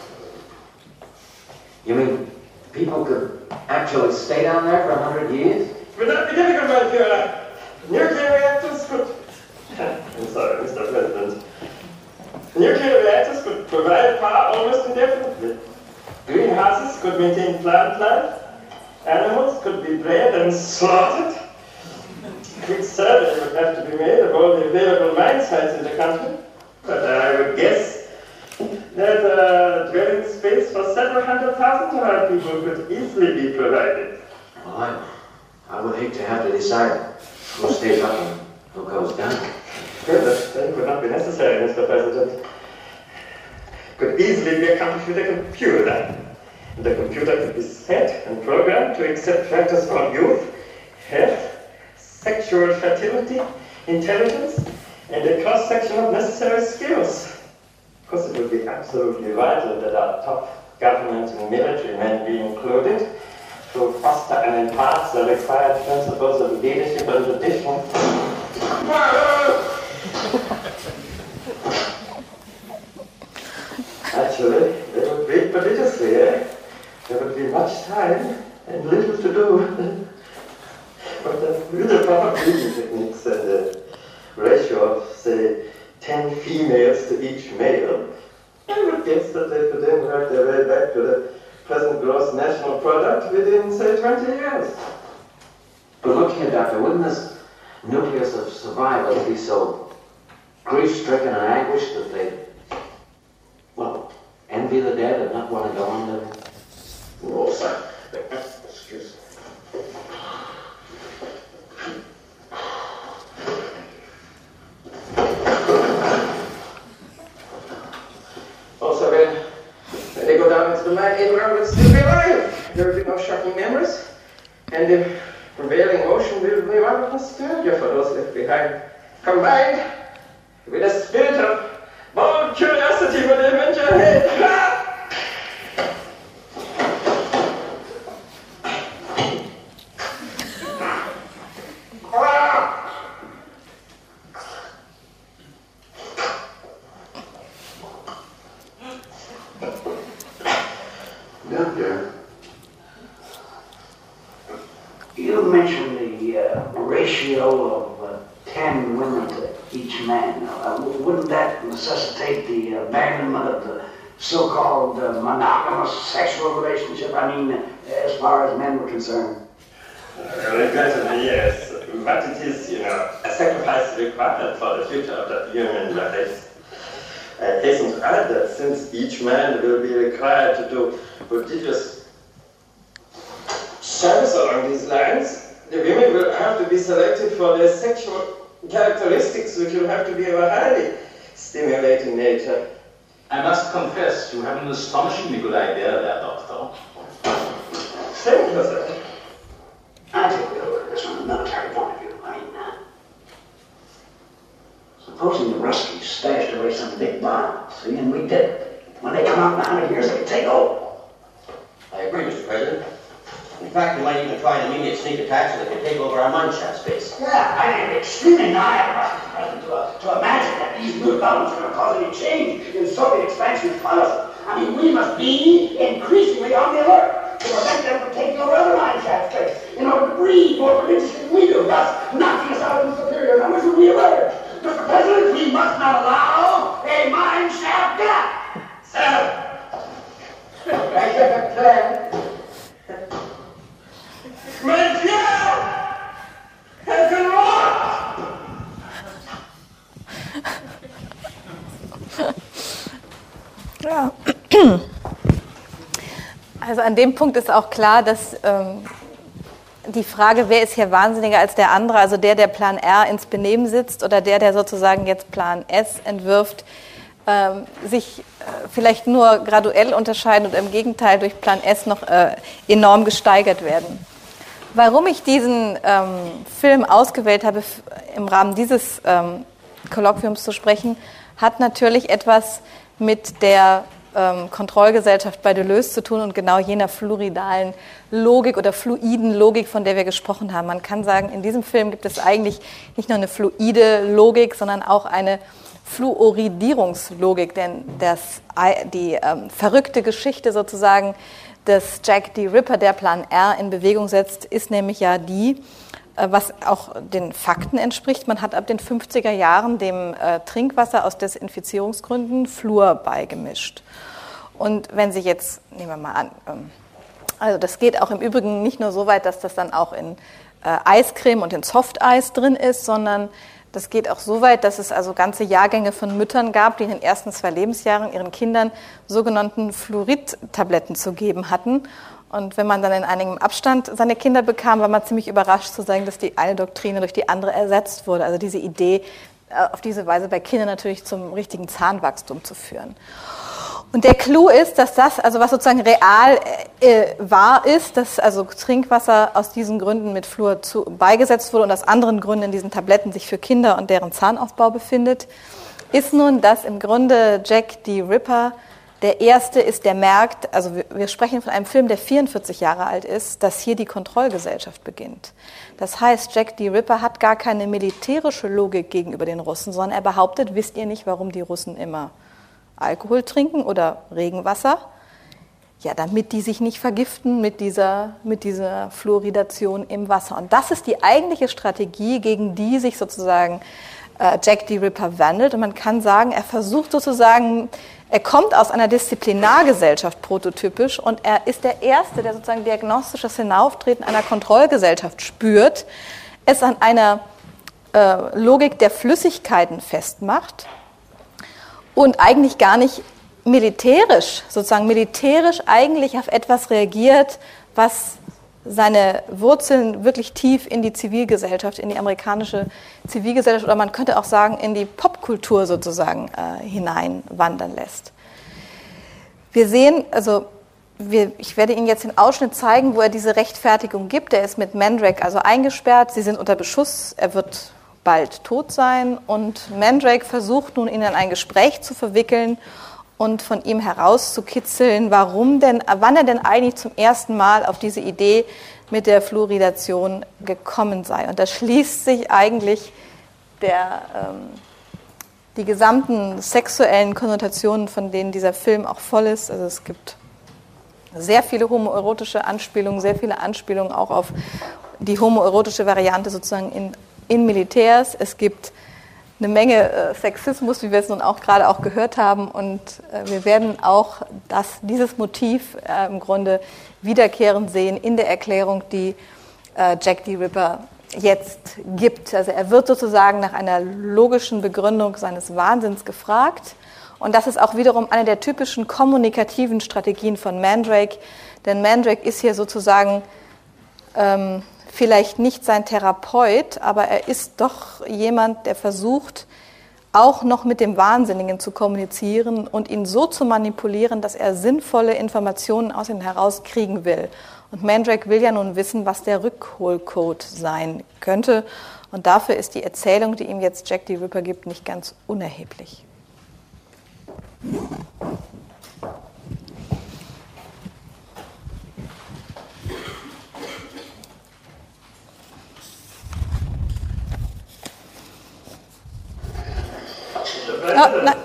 Speaker 3: You mean people could actually stay down there for 100 years?
Speaker 6: Would that be difficult, my Führer? Nuclear reactors could... I'm sorry, Mr. President. Nuclear reactors could provide power almost indefinitely. Greenhouses could maintain plant life. Animals could be bred and slaughtered. A quick survey would have to be made of all the available mine sites in the country. But I would guess that dwelling space for several 100,000 of our people could easily be provided.
Speaker 3: Well, I would hate to have to decide who stays up and who goes down.
Speaker 6: Well, that would not be necessary, Mr. President. Could easily be accomplished with a computer. The computer could be set and programmed to accept factors of youth, health, sexual fertility, intelligence, and a cross-section of necessary skills. Of course, it would be absolutely vital that our top government and military men be included to foster and enhance the required principles of leadership and tradition. Actually, they would read religiously, There would be much time and little to do. But with the proper breeding techniques and the ratio of, say, 10 females to each male, I would guess that they could then work their way back to the present gross national product within, say, 20 years.
Speaker 3: But look here, Doctor, wouldn't this nucleus of survival be so grief-stricken and anguished that they, well, envy the dead and not want to go on living?
Speaker 6: No, sir. Excuse me. Also, when they go down into the mine, Abraham will still be alive. There will be no shocking memories, and the prevailing motion will be one of nostalgia for those left behind, combined with a spirit of bold curiosity for the adventure ahead.
Speaker 5: You mentioned the ratio of 10 women to each man. Wouldn't that necessitate the abandonment of the so-called monogamous sexual relationship? I mean, as far as men were concerned.
Speaker 6: Regrettably, yes. But it is, a sacrifice required for the future of the human race. I hasten to add that since each man will be required to do prodigious service along these lines, the women will have to be selected for their sexual characteristics, which will have to be of a highly stimulating nature.
Speaker 7: I must confess, you have an astonishingly good idea there, Doctor.
Speaker 6: Thank you, sir.
Speaker 5: I think we'll look at this from a military point of view. Supposing the Ruskies stashed away some big bombs, see, and we did it. When they come out in 100 years, they can take over.
Speaker 8: I agree, Mr. President. In fact, we might even try an immediate sneak attack so they can take over our mine shaft space.
Speaker 5: Yeah, I think it's extremely naive, Mr. President, to imagine that these new bombs are going to cause any change in Soviet expansionist policy. I mean, we must be increasingly on the alert to prevent them from taking over other mine shaft space in order to breed more Jack.
Speaker 6: Mein Kerl! Hätte
Speaker 2: Ja. Also an dem Punkt ist auch klar, dass die Frage, wer ist hier wahnsinniger als der andere, also der Plan R ins Benehmen sitzt oder der sozusagen jetzt Plan S entwirft, sich vielleicht nur graduell unterscheiden und im Gegenteil durch Plan S noch enorm gesteigert werden. Warum ich diesen Film ausgewählt habe, im Rahmen dieses Kolloquiums zu sprechen, hat natürlich etwas mit der Kontrollgesellschaft bei Deleuze zu tun und genau jener fluidalen Logik oder fluiden Logik, von der wir gesprochen haben. Man kann sagen, in diesem Film gibt es eigentlich nicht nur eine fluide Logik, sondern auch eine Fluoridierungslogik, denn die verrückte Geschichte sozusagen des Jack the Ripper, der Plan R in Bewegung setzt, ist nämlich ja die, was auch den Fakten entspricht. Man hat ab den 50er Jahren dem Trinkwasser aus Desinfizierungsgründen Fluor beigemischt. Und wenn Sie jetzt, nehmen wir mal an, also das geht auch im Übrigen nicht nur so weit, dass das dann auch in Eiscreme und in Softeis drin ist, sondern das geht auch so weit, dass es also ganze Jahrgänge von Müttern gab, die in den ersten 2 Lebensjahren ihren Kindern sogenannten Fluorid-Tabletten zu geben hatten. Und wenn man dann in einigem Abstand seine Kinder bekam, war man ziemlich überrascht zu sagen, dass die eine Doktrine durch die andere ersetzt wurde. Also diese Idee, auf diese Weise bei Kindern natürlich zum richtigen Zahnwachstum zu führen. Und der Clou ist, dass das, also was sozusagen real wahr ist, dass also Trinkwasser aus diesen Gründen mit Fluor beigesetzt wurde und aus anderen Gründen in diesen Tabletten sich für Kinder und deren Zahnaufbau befindet, ist nun, dass im Grunde Jack the Ripper der Erste ist, der merkt, also wir sprechen von einem Film, der 44 Jahre alt ist, dass hier die Kontrollgesellschaft beginnt. Das heißt, Jack the Ripper hat gar keine militärische Logik gegenüber den Russen, sondern er behauptet, wisst ihr nicht, warum die Russen immer Alkohol trinken oder Regenwasser? Ja, damit die sich nicht vergiften mit dieser Fluoridation im Wasser. Und das ist die eigentliche Strategie, gegen die sich sozusagen Jack the Ripper wandelt. Und man kann sagen, er versucht sozusagen, er kommt aus einer Disziplinargesellschaft prototypisch und er ist der Erste, der sozusagen diagnostisches Hinauftreten einer Kontrollgesellschaft spürt, es an einer Logik der Flüssigkeiten festmacht und eigentlich gar nicht militärisch eigentlich auf etwas reagiert, was seine Wurzeln wirklich tief in die Zivilgesellschaft, in die amerikanische Zivilgesellschaft oder man könnte auch sagen in die Popkultur sozusagen hineinwandern lässt. Wir sehen, also ich werde Ihnen jetzt den Ausschnitt zeigen, wo er diese Rechtfertigung gibt. Er ist mit Mandrake also eingesperrt, sie sind unter Beschuss, er wird bald tot sein und Mandrake versucht nun, ihn in ein Gespräch zu verwickeln und von ihm herauszukitzeln, wann er denn eigentlich zum ersten Mal auf diese Idee mit der Fluoridation gekommen sei. Und da schließt sich eigentlich die gesamten sexuellen Konnotationen, von denen dieser Film auch voll ist. Also es gibt sehr viele homoerotische Anspielungen, sehr viele Anspielungen auch auf die homoerotische Variante sozusagen in Militärs. Es gibt eine Menge Sexismus, wie wir es nun auch gerade auch gehört haben. Und wir werden auch dieses Motiv im Grunde wiederkehrend sehen in der Erklärung, die Jack the Ripper jetzt gibt. Also er wird sozusagen nach einer logischen Begründung seines Wahnsinns gefragt. Und das ist auch wiederum eine der typischen kommunikativen Strategien von Mandrake. Denn Mandrake ist hier sozusagen vielleicht nicht sein Therapeut, aber er ist doch jemand, der versucht, auch noch mit dem Wahnsinnigen zu kommunizieren und ihn so zu manipulieren, dass er sinnvolle Informationen aus ihm herauskriegen will. Und Mandrake will ja nun wissen, was der Rückholcode sein könnte. Und dafür ist die Erzählung, die ihm jetzt Jack the Ripper gibt, nicht ganz unerheblich. Oh, nein.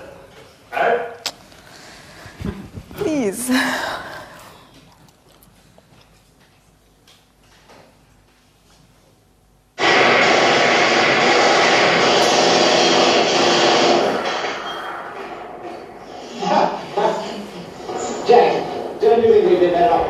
Speaker 2: Please.
Speaker 3: Jack, don't you think we'd be better off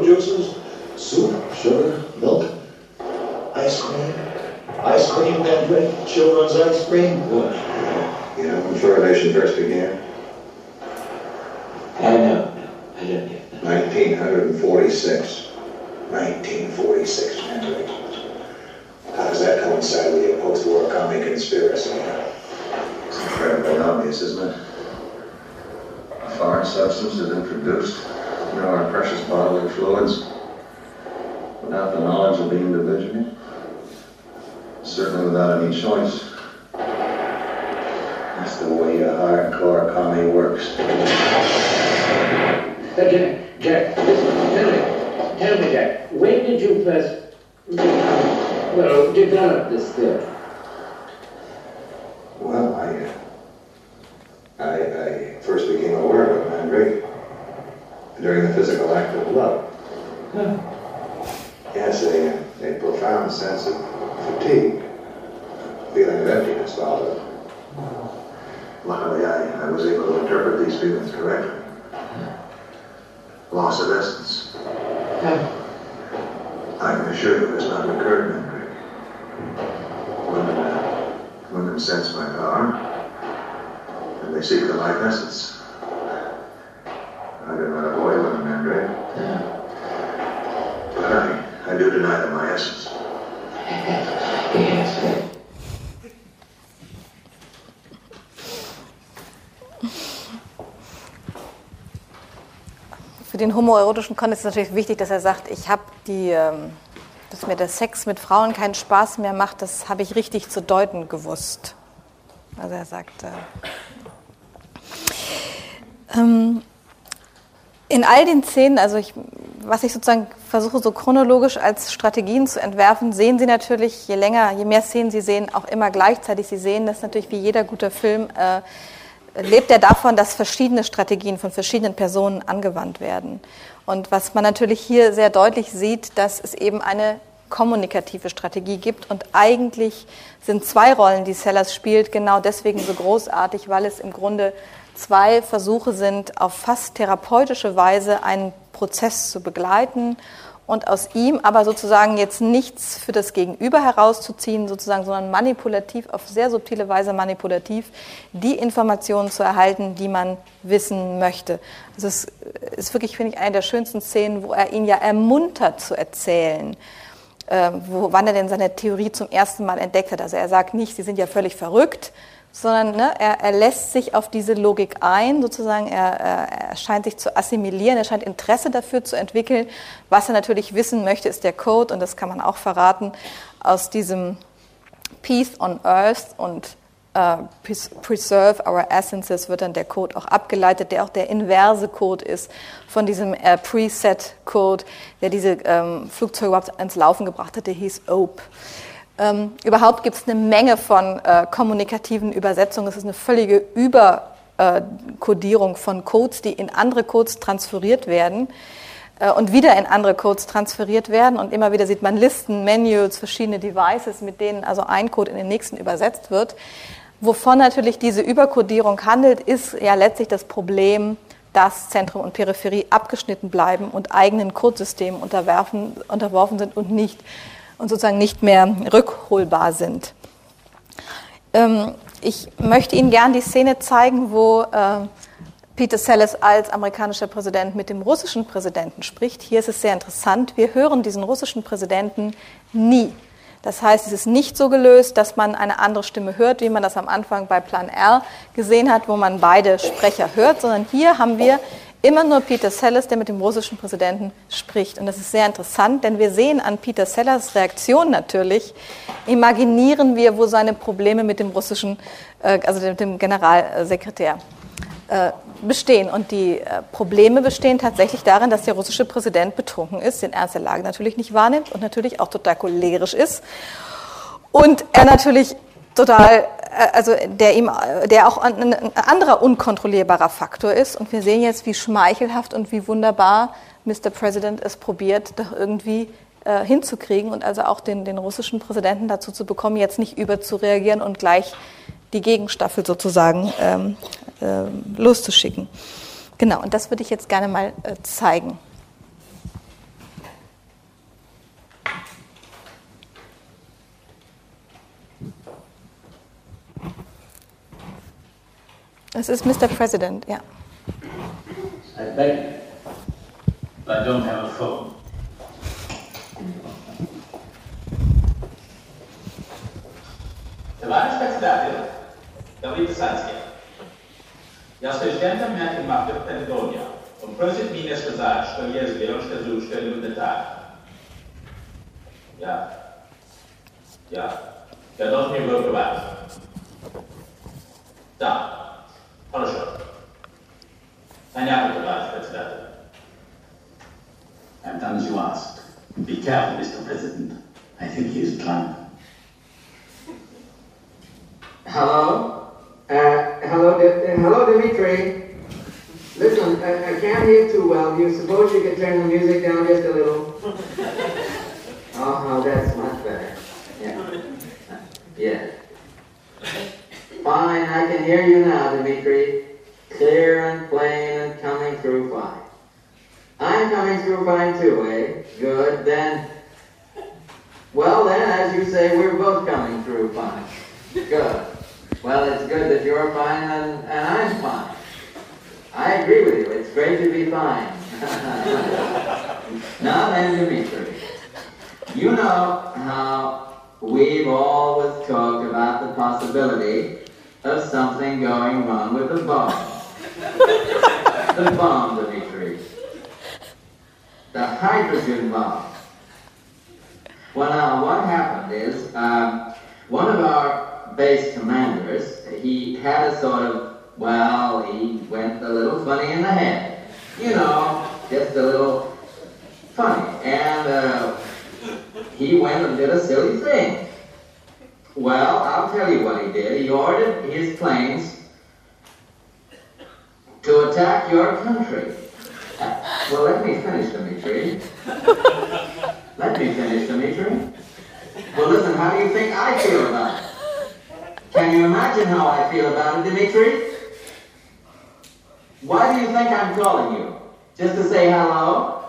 Speaker 9: fruit juices, soup, sugar, milk, ice cream. Ice cream, Mandrake, children's ice cream. Good.
Speaker 4: You know when fluoridation first began?
Speaker 9: I know. I don't get that.
Speaker 4: 1946. 1946, Mandrake. How does that coincide with your post-war commie conspiracy? It's incredibly obvious, isn't it? A foreign substance is introduced into our precious bodily fluids without the knowledge of the individual. Certainly without any choice. That's the way a hardcore commie works.
Speaker 3: Jack, listen, tell me, Jack, when did you first, develop this theory?
Speaker 4: Well, I first became aware of it, Mandrake, during the physical act of love.
Speaker 3: Huh.
Speaker 4: Yes, a profound sense of fatigue, feeling of emptiness followed. Luckily, I was able to interpret these feelings correctly. Loss of essence. I can assure you it's not recurred, Mandrake. Women sense my power, and they seek the life essence. I did not avoid women, Mandrake. But I do deny them my essence.
Speaker 3: Yes.
Speaker 2: Für den homoerotischen Kontext ist es natürlich wichtig, dass er sagt, dass mir der Sex mit Frauen keinen Spaß mehr macht, das habe ich richtig zu deuten gewusst. Also er sagt, in all den Szenen, was ich sozusagen versuche, so chronologisch als Strategien zu entwerfen, sehen Sie natürlich, je mehr Szenen Sie sehen, auch immer gleichzeitig. Sie sehen, dass natürlich wie jeder guter Film lebt er davon, dass verschiedene Strategien von verschiedenen Personen angewandt werden. Und was man natürlich hier sehr deutlich sieht, dass es eben eine kommunikative Strategie gibt. Und eigentlich sind zwei Rollen, die Sellers spielt, genau deswegen so großartig, weil es im Grunde zwei Versuche sind, auf fast therapeutische Weise einen Prozess zu begleiten und aus ihm aber sozusagen jetzt nichts für das Gegenüber herauszuziehen, sozusagen, sondern manipulativ, auf sehr subtile Weise manipulativ, die Informationen zu erhalten, die man wissen möchte. Also es ist wirklich, finde ich, eine der schönsten Szenen, wo er ihn ja ermuntert zu erzählen, wann er denn seine Theorie zum ersten Mal entdeckt hat. Also er sagt nicht, Sie sind ja völlig verrückt, sondern er lässt sich auf diese Logik ein, sozusagen, er scheint sich zu assimilieren, er scheint Interesse dafür zu entwickeln. Was er natürlich wissen möchte, ist der Code, und das kann man auch verraten, aus diesem Peace on Earth und Preserve Our Essences wird dann der Code auch abgeleitet, der auch der inverse Code ist von diesem Preset-Code, der diese Flugzeuge überhaupt ans Laufen gebracht hat, der hieß OPE. Überhaupt gibt es eine Menge von kommunikativen Übersetzungen. Es ist eine völlige Überkodierung von Codes, die in andere Codes transferiert werden und wieder in andere Codes transferiert werden. Und immer wieder sieht man Listen, Menus, verschiedene Devices, mit denen also ein Code in den nächsten übersetzt wird. Wovon natürlich diese Überkodierung handelt, ist ja letztlich das Problem, dass Zentrum und Peripherie abgeschnitten bleiben und eigenen Codesystemen unterworfen sind und sozusagen nicht mehr rückholbar sind. Ich möchte Ihnen gern die Szene zeigen, wo Peter Sellers als amerikanischer Präsident mit dem russischen Präsidenten spricht. Hier ist es sehr interessant. Wir hören diesen russischen Präsidenten nie. Das heißt, es ist nicht so gelöst, dass man eine andere Stimme hört, wie man das am Anfang bei Plan R gesehen hat, wo man beide Sprecher hört, sondern hier haben wir immer nur Peter Sellers, der mit dem russischen Präsidenten spricht. Und das ist sehr interessant, denn wir sehen an Peter Sellers Reaktion natürlich, imaginieren wir, wo seine Probleme mit dem russischen, also mit dem Generalsekretär bestehen. Und die Probleme bestehen tatsächlich darin, dass der russische Präsident betrunken ist, den Ernst der Lage natürlich nicht wahrnimmt und natürlich auch total cholerisch ist. Und er natürlich total, der auch ein anderer unkontrollierbarer Faktor ist. Und wir sehen jetzt, wie schmeichelhaft und wie wunderbar Mr. President es probiert, doch irgendwie hinzukriegen und also auch den russischen Präsidenten dazu zu bekommen, jetzt nicht überzureagieren und gleich die Gegenstaffel sozusagen loszuschicken. Genau, und das würde ich jetzt gerne mal zeigen. Das ist Mr. President, ja.
Speaker 7: I beg you. But I don't have a phone. Товарищ председатель, говорит Сальский. Я студентом математики в Каледония. Он просит меня сказать, что я сделал, что заучил деталь. Я должен его говорить. Да, хорошо. Понятно, товарищ председатель. I've done as you asked. Be careful, Mr. President. I think he is drunk.
Speaker 5: Hello? Hello, Dimitri. Listen, I can't hear too well. Do you suppose you could turn the music down just a little? Oh, that's much better. Yeah. Fine, I can hear you now, Dimitri. Clear and plain and coming through fine. I'm coming through fine too, eh? Good, then. Well then, as you say, we're both coming through fine. Good. Well, it's good that you're fine and I'm fine. I agree with you. It's great to be fine. Now then, Dimitri. You know how we've always talked about the possibility of something going wrong with the bomb. The bomb, Dimitri. The hydrogen bomb. Well, now, what happened is, one of our base commanders, he had a sort of, well, he went a little funny in the head. You know, just a little funny. And he went and did a silly thing. Well, I'll tell you what he did. He ordered his planes to attack your country. Well, let me finish, Dimitri. Let me finish, Dimitri. Well, listen, how do you think I feel about it? Can you imagine how I feel about it, Dimitri? Why do you think I'm calling you? Just to say hello?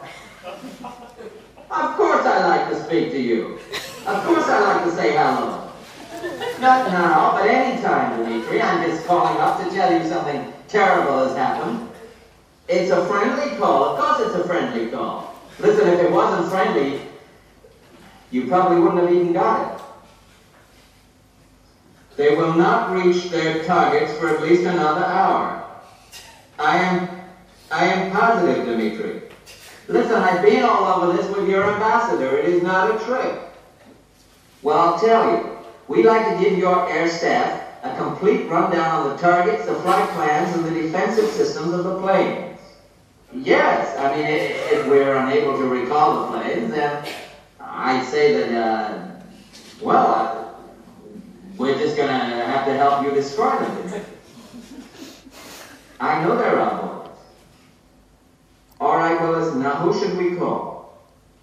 Speaker 5: Of course I like to speak to you. Of course I like to say hello. Not now, but any time, Dimitri. I'm just calling up to tell you something terrible has happened. It's a friendly call. Of course it's a friendly call. Listen, if it wasn't friendly, you probably wouldn't have even got it. They will not reach their targets for at least another hour. I am positive, Dimitri. Listen, I've been all over this with your ambassador. It is not a trick. Well, I'll tell you. We'd like to give your air staff a complete rundown of the targets, the flight plans, and the defensive systems of the planes. Yes, I mean, if we're unable to recall the planes, then I'd say that, we're just going to have to help you destroy them. I know they're on board. All right, well, listen, now who should we call?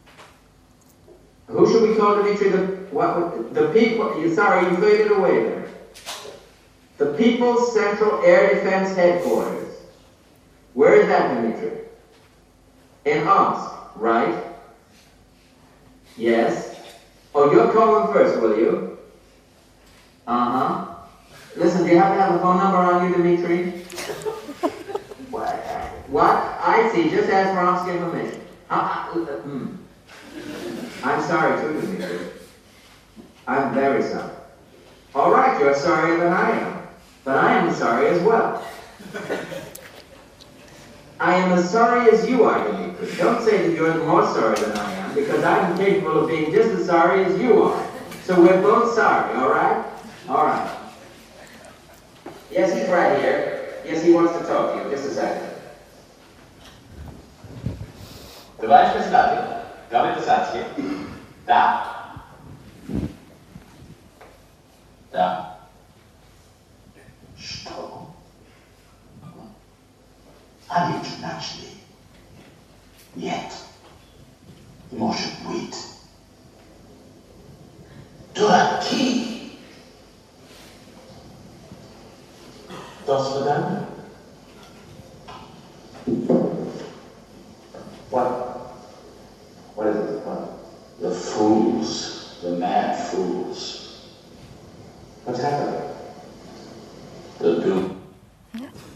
Speaker 5: Who should we call, Dimitri? The people, sorry, you faded away there. The People's Central Air Defense Headquarters. Where is that, Dimitri? In Omsk, right? Yes. Oh, you'll call them first, will you? Uh-huh. Listen, do you happen to have a phone number on you, Dimitri? What? I see. Just ask for Omsk information. I'm sorry, too, Dimitri. I'm very sorry. All right, you're sorrier than I am. But I am sorry as well. I am as sorry as you are, Dimitri. Don't say that you're more sorry than I am, because I'm capable of being just as sorry as you are. So we're both sorry, all right? All right. Yes, he's right here. Yes, he wants to talk to you. Just a second.
Speaker 7: Товарищ председатель, говорит Сальский. Да. Да. Что? Начали. Нет. Может быть. Дураки. До свидания.
Speaker 8: What is it? What?
Speaker 7: The fools. The mad fools.
Speaker 8: What's happening?
Speaker 7: The doom.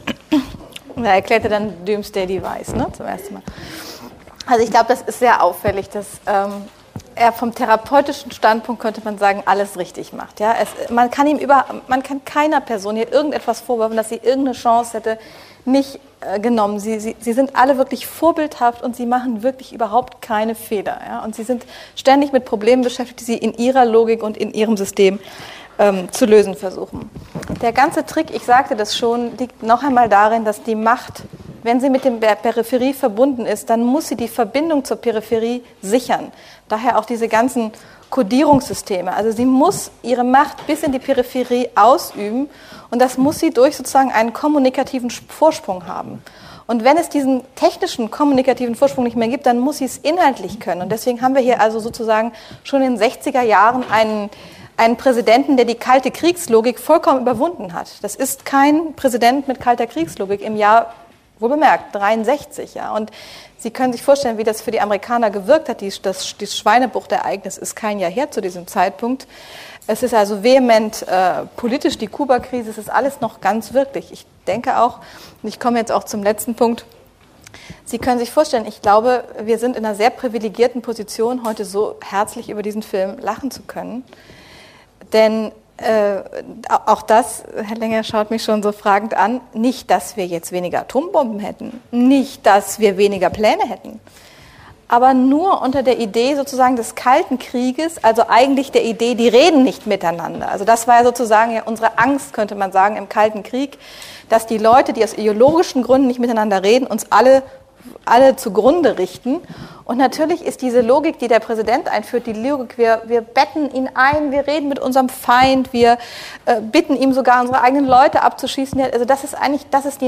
Speaker 2: Und er erklärte dann Doomsday Device, ne, zum ersten Mal. Also ich glaube, das ist sehr auffällig, dass er vom therapeutischen Standpunkt, könnte man sagen, alles richtig macht. Ja? Man kann keiner Person hier irgendetwas vorwerfen, dass sie irgendeine Chance hätte, nicht genommen. Sie sind alle wirklich vorbildhaft und sie machen wirklich überhaupt keine Fehler. Ja? Und sie sind ständig mit Problemen beschäftigt, die sie in ihrer Logik und in ihrem System zu lösen versuchen. Der ganze Trick, ich sagte das schon, liegt noch einmal darin, dass die Macht, wenn sie mit der Peripherie verbunden ist, dann muss sie die Verbindung zur Peripherie sichern. Daher auch diese ganzen Kodierungssysteme. Also sie muss ihre Macht bis in die Peripherie ausüben und das muss sie durch sozusagen einen kommunikativen Vorsprung haben. Und wenn es diesen technischen kommunikativen Vorsprung nicht mehr gibt, dann muss sie es inhaltlich können. Und deswegen haben wir hier also sozusagen schon in den 60er Jahren einen Präsidenten, der die kalte Kriegslogik vollkommen überwunden hat. Das ist kein Präsident mit kalter Kriegslogik im Jahr, wohlbemerkt, 63. Ja. Und Sie können sich vorstellen, wie das für die Amerikaner gewirkt hat. Das Schweinebucht-Ereignis ist kein Jahr her zu diesem Zeitpunkt. Es ist also vehement politisch, die Kuba-Krise, es ist alles noch ganz wirklich. Ich denke auch, und ich komme jetzt auch zum letzten Punkt, Sie können sich vorstellen, ich glaube, wir sind in einer sehr privilegierten Position, heute so herzlich über diesen Film lachen zu können. Denn auch das, Herr Lenger schaut mich schon so fragend an, nicht, dass wir jetzt weniger Atombomben hätten, nicht, dass wir weniger Pläne hätten, aber nur unter der Idee sozusagen des Kalten Krieges, also eigentlich der Idee, die reden nicht miteinander. Also das war ja sozusagen ja unsere Angst, könnte man sagen, im Kalten Krieg, dass die Leute, die aus ideologischen Gründen nicht miteinander reden, uns alle zugrunde richten. Und natürlich ist diese Logik, die der Präsident einführt, die Logik, wir betten ihn ein, wir reden mit unserem Feind, wir bitten ihm sogar, unsere eigenen Leute abzuschießen. Also das ist eigentlich, das ist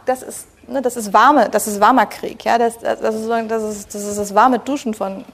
Speaker 2: warmer Krieg. Ja? Das ist das warme Duschen von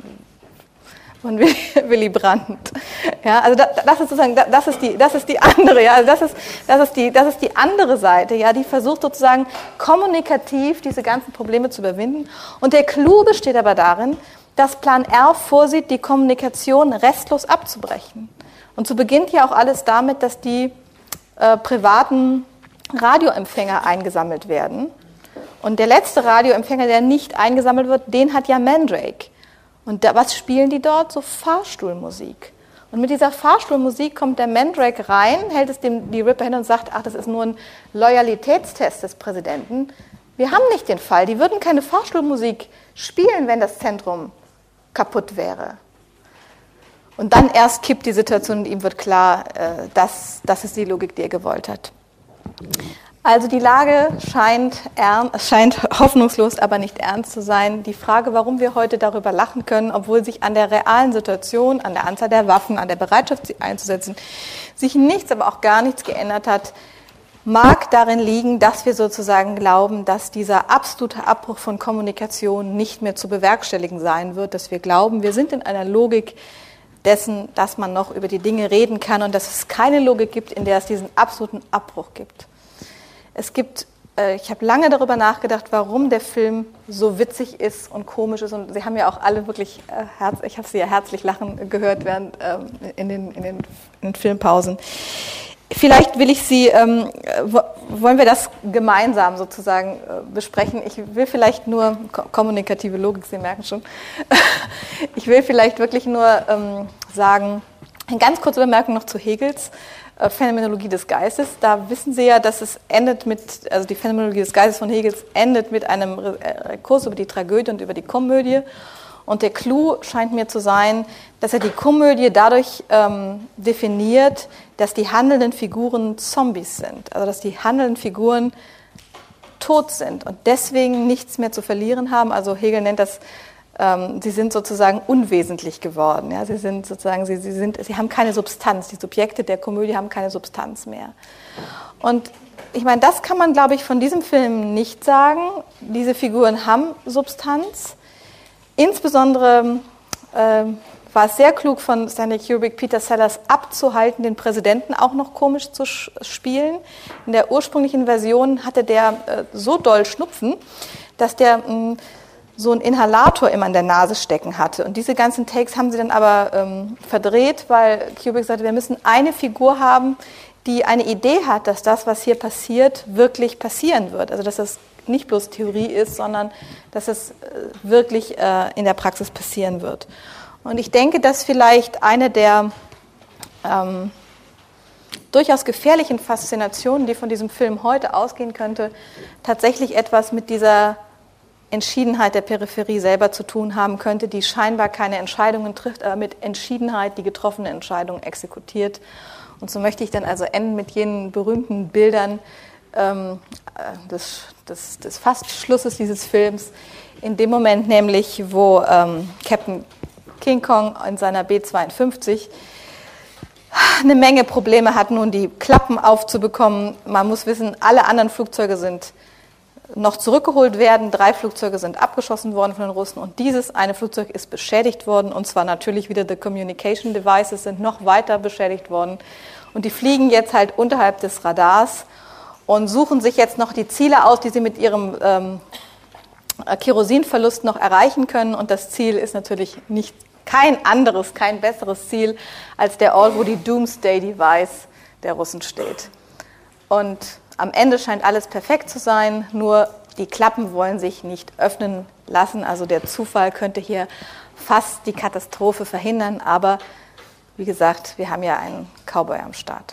Speaker 2: Willy Brandt. Ja, also das ist sozusagen, das ist die andere, ja, also das ist die andere Seite, ja, die versucht sozusagen kommunikativ diese ganzen Probleme zu überwinden. Und der Clou besteht aber darin, dass Plan R vorsieht, die Kommunikation restlos abzubrechen. Und so beginnt ja auch alles damit, dass die privaten Radioempfänger eingesammelt werden. Und der letzte Radioempfänger, der nicht eingesammelt wird, den hat ja Mandrake. Und was spielen die dort? So Fahrstuhlmusik. Und mit dieser Fahrstuhlmusik kommt der Mandrake rein, hält es die Ripper hin und sagt, ach, das ist nur ein Loyalitätstest des Präsidenten. Wir haben nicht den Fall. Die würden keine Fahrstuhlmusik spielen, wenn das Zentrum kaputt wäre. Und dann erst kippt die Situation und ihm wird klar, das ist die Logik, die er gewollt hat. Also die Lage scheint hoffnungslos, aber nicht ernst zu sein. Die Frage, warum wir heute darüber lachen können, obwohl sich an der realen Situation, an der Anzahl der Waffen, an der Bereitschaft, sie einzusetzen, sich nichts, aber auch gar nichts geändert hat, mag darin liegen, dass wir sozusagen glauben, dass dieser absolute Abbruch von Kommunikation nicht mehr zu bewerkstelligen sein wird, dass wir glauben, wir sind in einer Logik dessen, dass man noch über die Dinge reden kann und dass es keine Logik gibt, in der es diesen absoluten Abbruch gibt. Ich habe lange darüber nachgedacht, warum der Film so witzig ist und komisch ist. Und Sie haben ja auch alle wirklich, ich habe Sie ja herzlich lachen gehört während in den Filmpausen. Vielleicht will ich Sie, wollen wir das gemeinsam sozusagen besprechen. Ich will vielleicht nur, kommunikative Logik, Sie merken schon, ich will vielleicht wirklich nur sagen, eine ganz kurze Bemerkung noch zu Hegels Phänomenologie des Geistes. Da wissen Sie ja, dass es endet also die Phänomenologie des Geistes von Hegels endet mit einem Kurs über die Tragödie und über die Komödie. Und der Clou scheint mir zu sein, dass er die Komödie dadurch definiert, dass die handelnden Figuren Zombies sind. Also dass die handelnden Figuren tot sind und deswegen nichts mehr zu verlieren haben. Also Hegel nennt das, sie sind sozusagen unwesentlich geworden. Ja? Sie haben keine Substanz. Die Subjekte der Komödie haben keine Substanz mehr. Und ich meine, das kann man, glaube ich, von diesem Film nicht sagen. Diese Figuren haben Substanz. Insbesondere war es sehr klug von Stanley Kubrick, Peter Sellers abzuhalten, den Präsidenten auch noch komisch zu spielen. In der ursprünglichen Version hatte der so doll Schnupfen, dass der so einen Inhalator immer in der Nase stecken hatte. Und diese ganzen Takes haben sie dann aber verdreht, weil Kubrick sagte, wir müssen eine Figur haben, die eine Idee hat, dass das, was hier passiert, wirklich passieren wird. Also dass das nicht bloß Theorie ist, sondern dass es wirklich in der Praxis passieren wird. Und ich denke, dass vielleicht eine der durchaus gefährlichen Faszinationen, die von diesem Film heute ausgehen könnte, tatsächlich etwas mit dieser Entschiedenheit der Peripherie selber zu tun haben könnte, die scheinbar keine Entscheidungen trifft, aber mit Entschiedenheit die getroffene Entscheidung exekutiert. Und so möchte ich dann also enden mit jenen berühmten Bildern des Fastschlusses dieses Films, in dem Moment nämlich, wo Captain King Kong in seiner B-52 eine Menge Probleme hat, nun die Klappen aufzubekommen. Man muss wissen, alle anderen Flugzeuge sind noch zurückgeholt werden. 3 Flugzeuge sind abgeschossen worden von den Russen und dieses eine Flugzeug ist beschädigt worden und zwar natürlich wieder die Communication Devices sind noch weiter beschädigt worden und die fliegen jetzt halt unterhalb des Radars und suchen sich jetzt noch die Ziele aus, die sie mit ihrem Kerosinverlust noch erreichen können und das Ziel ist natürlich kein besseres Ziel als der Ort, wo die Doomsday Device der Russen steht. Und am Ende scheint alles perfekt zu sein, nur die Klappen wollen sich nicht öffnen lassen. Also der Zufall könnte hier fast die Katastrophe verhindern. Aber wie gesagt, wir haben ja einen Cowboy am Start.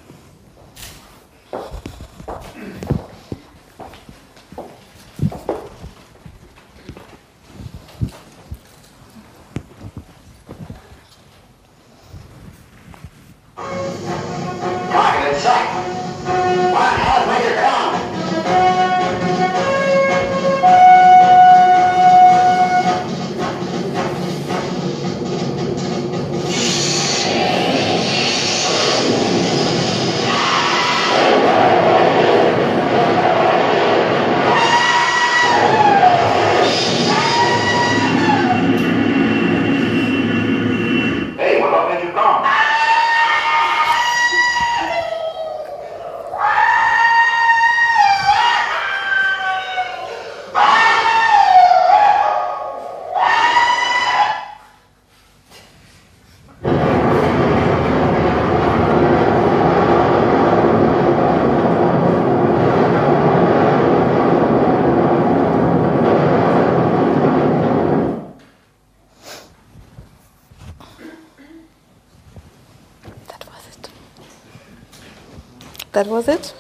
Speaker 2: That was it.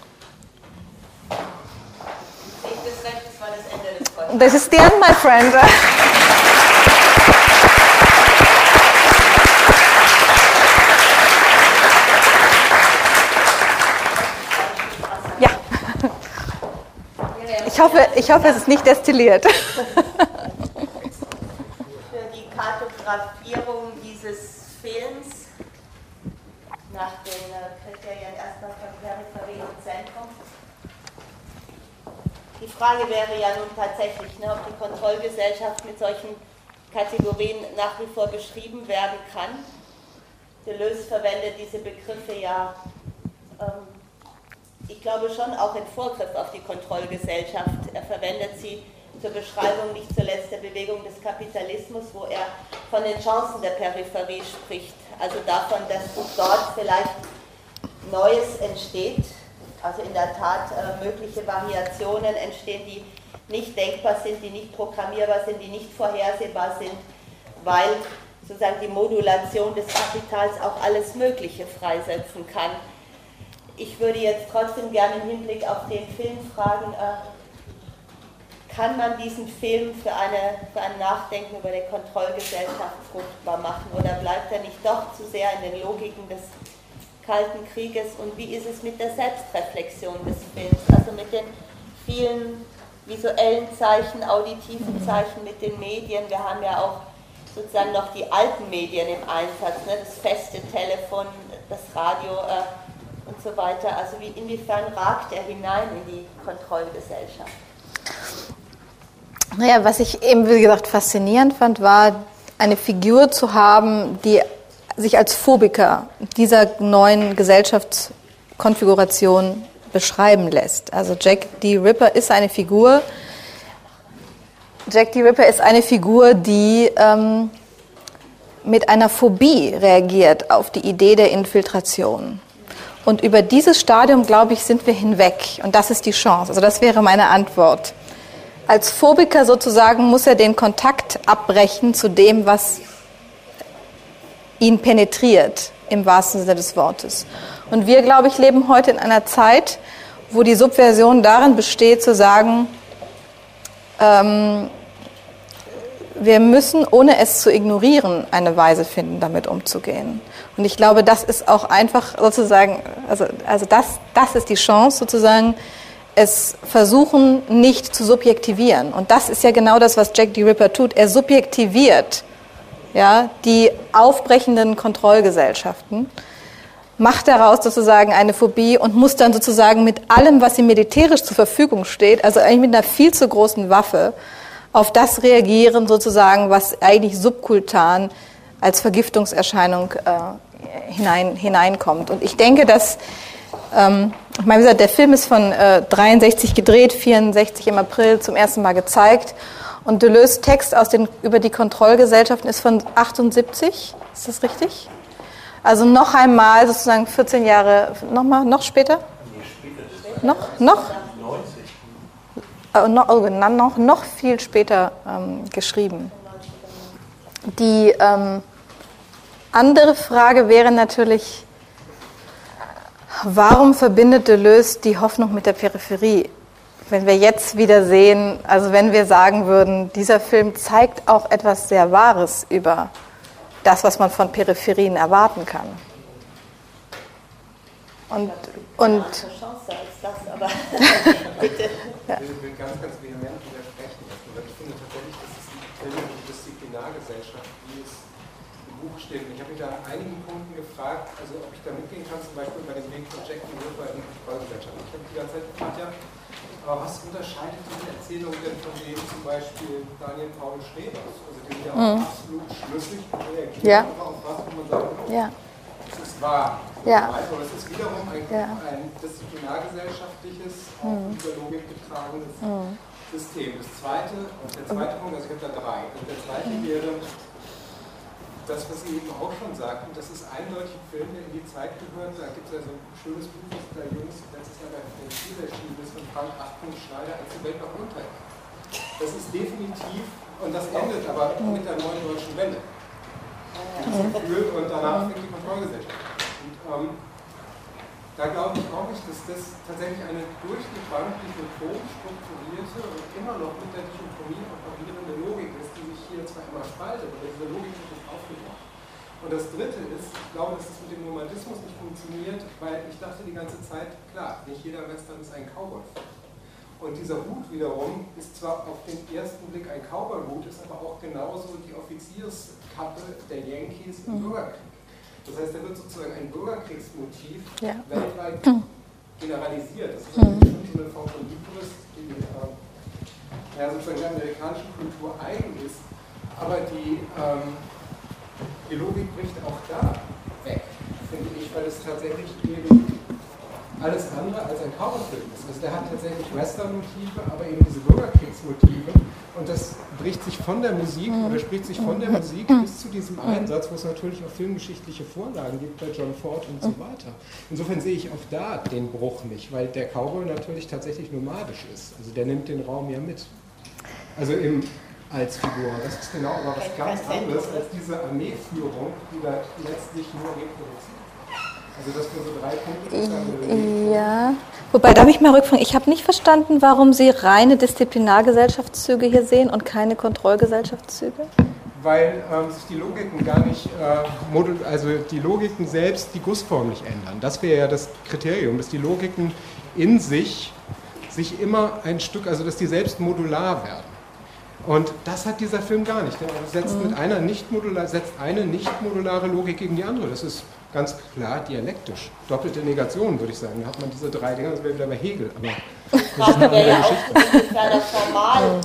Speaker 2: This is the end, my friend. Ja. Ich hoffe, es ist nicht destilliert.
Speaker 1: Für die Kartografierung dieses Films nach den Kriterien erstmal von Peripherie und Zentrum. Die Frage wäre ja nun tatsächlich, ob die Kontrollgesellschaft mit solchen Kategorien nach wie vor beschrieben werden kann. Deleuze verwendet diese Begriffe ja, ich glaube schon auch in Vorgriff auf die Kontrollgesellschaft. Er verwendet sie zur Beschreibung nicht zuletzt der Bewegung des Kapitalismus, wo er von den Chancen der Peripherie spricht. Also davon, dass dort vielleicht Neues entsteht, also in der Tat mögliche Variationen entstehen, die nicht denkbar sind, die nicht programmierbar sind, die nicht vorhersehbar sind, weil sozusagen die Modulation des Kapitals auch alles Mögliche freisetzen kann. Ich würde jetzt trotzdem gerne im Hinblick auf den Film fragen, kann man diesen Film für ein Nachdenken über die Kontrollgesellschaft fruchtbar machen oder bleibt er nicht doch zu sehr in den Logiken des Kalten Krieges und wie ist es mit der Selbstreflexion des Films, also mit den vielen visuellen Zeichen, auditiven Zeichen, mit den Medien, wir haben ja auch sozusagen noch die alten Medien im Einsatz, das feste Telefon, das Radio und so weiter, also inwiefern ragt er hinein in die Kontrollgesellschaft?
Speaker 2: Naja, was ich eben, wie gesagt, faszinierend fand, war eine Figur zu haben, die sich als Phobiker dieser neuen Gesellschaftskonfiguration beschreiben lässt. Also Jack D. Ripper ist eine Figur, die mit einer Phobie reagiert auf die Idee der Infiltration. Und über dieses Stadium, glaube ich, sind wir hinweg. Und das ist die Chance. Also das wäre meine Antwort. Als Phobiker sozusagen muss er den Kontakt abbrechen zu dem, was ihn penetriert, im wahrsten Sinne des Wortes. Und wir, glaube ich, leben heute in einer Zeit, wo die Subversion darin besteht, zu sagen, wir müssen, ohne es zu ignorieren, eine Weise finden, damit umzugehen. Und ich glaube, das ist auch einfach sozusagen, also das ist die Chance sozusagen, es versuchen nicht zu subjektivieren. Und das ist ja genau das, was Jack the Ripper tut. Er subjektiviert, ja, die aufbrechenden Kontrollgesellschaften, macht daraus sozusagen eine Phobie und muss dann sozusagen mit allem, was ihm militärisch zur Verfügung steht, also eigentlich mit einer viel zu großen Waffe, auf das reagieren sozusagen, was eigentlich subkultan als Vergiftungserscheinung hineinkommt. Und ich denke, dass, ich meine, wie gesagt, der Film ist von 63 gedreht, 64 im April zum ersten Mal gezeigt. Und Deleuze' Text über die Kontrollgesellschaften ist von 78, ist das richtig? Also noch einmal sozusagen 14 Jahre, noch später? Nee, später. Noch? 90. Noch viel später geschrieben. Die andere Frage wäre natürlich, warum verbindet Deleuze die Hoffnung mit der Peripherie? Wenn wir jetzt wieder sehen, also wenn wir sagen würden, dieser Film zeigt auch etwas sehr Wahres über das, was man von Peripherien erwarten kann. Und
Speaker 1: Chance als das, aber bitte.
Speaker 10: Ja. Ich will ganz vehement widersprechen. Ich finde tatsächlich, das ist die Film und Disziplinargesellschaft, wie es im Buch steht. Und ich habe mich da an einigen Punkten gefragt, also ob ich da mitgehen kann, zum Beispiel bei dem Weg von Jack the Ripper in die Kontrollgesellschaft. Ich habe die ganze Zeit gefragt, ja, aber was unterscheidet diese Erzählung denn von dem zum Beispiel Daniel Paul Schrebers? Also die ja auch absolut schlüssig reagieren auf was, wo man sagt, das ist wahr.
Speaker 2: Ja.
Speaker 10: Aber es ist wiederum ein disziplinargesellschaftliches, auch von dieser Logik getragenes System. Der zweite Punkt, also ich habe da drei. Und der zweite wäre das, was Sie eben auch schon sagten, das ist eindeutig ein Film, der in die Zeit gehört. Da gibt es ja so ein schönes Buch, das da jüngst letztes Jahr bei der Spiel erschienen ist, von Frank Achtpunkt Schneider, als die Welt noch untergeht. Das ist definitiv, und das endet aber mit der neuen deutschen Welle. Und danach fängt die Kontrollgesellschaft. Und da glaube ich auch nicht, dass das tatsächlich eine durch die Bank methodisch strukturierte und immer noch mit der Dichotomie operierende Logik ist, die sich hier zwar immer spaltet, aber diese Logik wird nicht aufgebracht. Und das Dritte ist, ich glaube, dass es mit dem Nomadismus nicht funktioniert, weil ich dachte die ganze Zeit, klar, nicht jeder Western ist ein Cowboy-Film. Und dieser Hut wiederum ist zwar auf den ersten Blick ein Cowboy-Hut, ist aber auch genauso die Offizierskappe der Yankees im Bürgerkrieg. Das heißt, da wird sozusagen ein Bürgerkriegsmotiv weltweit generalisiert. Das ist natürlich schon so eine Form von Hybris, die sozusagen der amerikanischen Kultur eigen ist. Aber die Logik bricht auch da weg, finde ich, weil es tatsächlich eben alles andere als ein Cowboy-Film ist. Also der hat tatsächlich Western-Motive, aber eben diese Bürgerkriegsmotive. Und das bricht sich von der Musik oder spricht sich von der Musik bis zu diesem Einsatz, wo es natürlich auch filmgeschichtliche Vorlagen gibt bei John Ford und so weiter. Insofern sehe ich auch da den Bruch nicht, weil der Cowboy natürlich tatsächlich nomadisch ist. Also der nimmt den Raum ja mit. Also als Figur. Das ist genau aber was ganz anderes als diese Armeeführung, die da letztlich nur reproduziert. Also das sind so 3 Punkte.
Speaker 2: Ja, wobei, darf ich mal rückfragen, ich habe nicht verstanden, warum Sie reine Disziplinargesellschaftszüge hier sehen und keine Kontrollgesellschaftszüge?
Speaker 10: Weil sich die Logiken gar nicht, also die Logiken selbst die Gussform nicht ändern. Das wäre ja das Kriterium, dass die Logiken in sich immer ein Stück, also dass die selbst modular werden. Und das hat dieser Film gar nicht. Er setzt mit einer setzt eine nicht modulare Logik gegen die andere. Das ist ganz klar dialektisch. Doppelte Negation, würde ich sagen. Da hat man diese 3 Dinge, das wäre wieder bei Hegel. Aber das ist eine andere Geschichte.
Speaker 1: Inwiefern das formal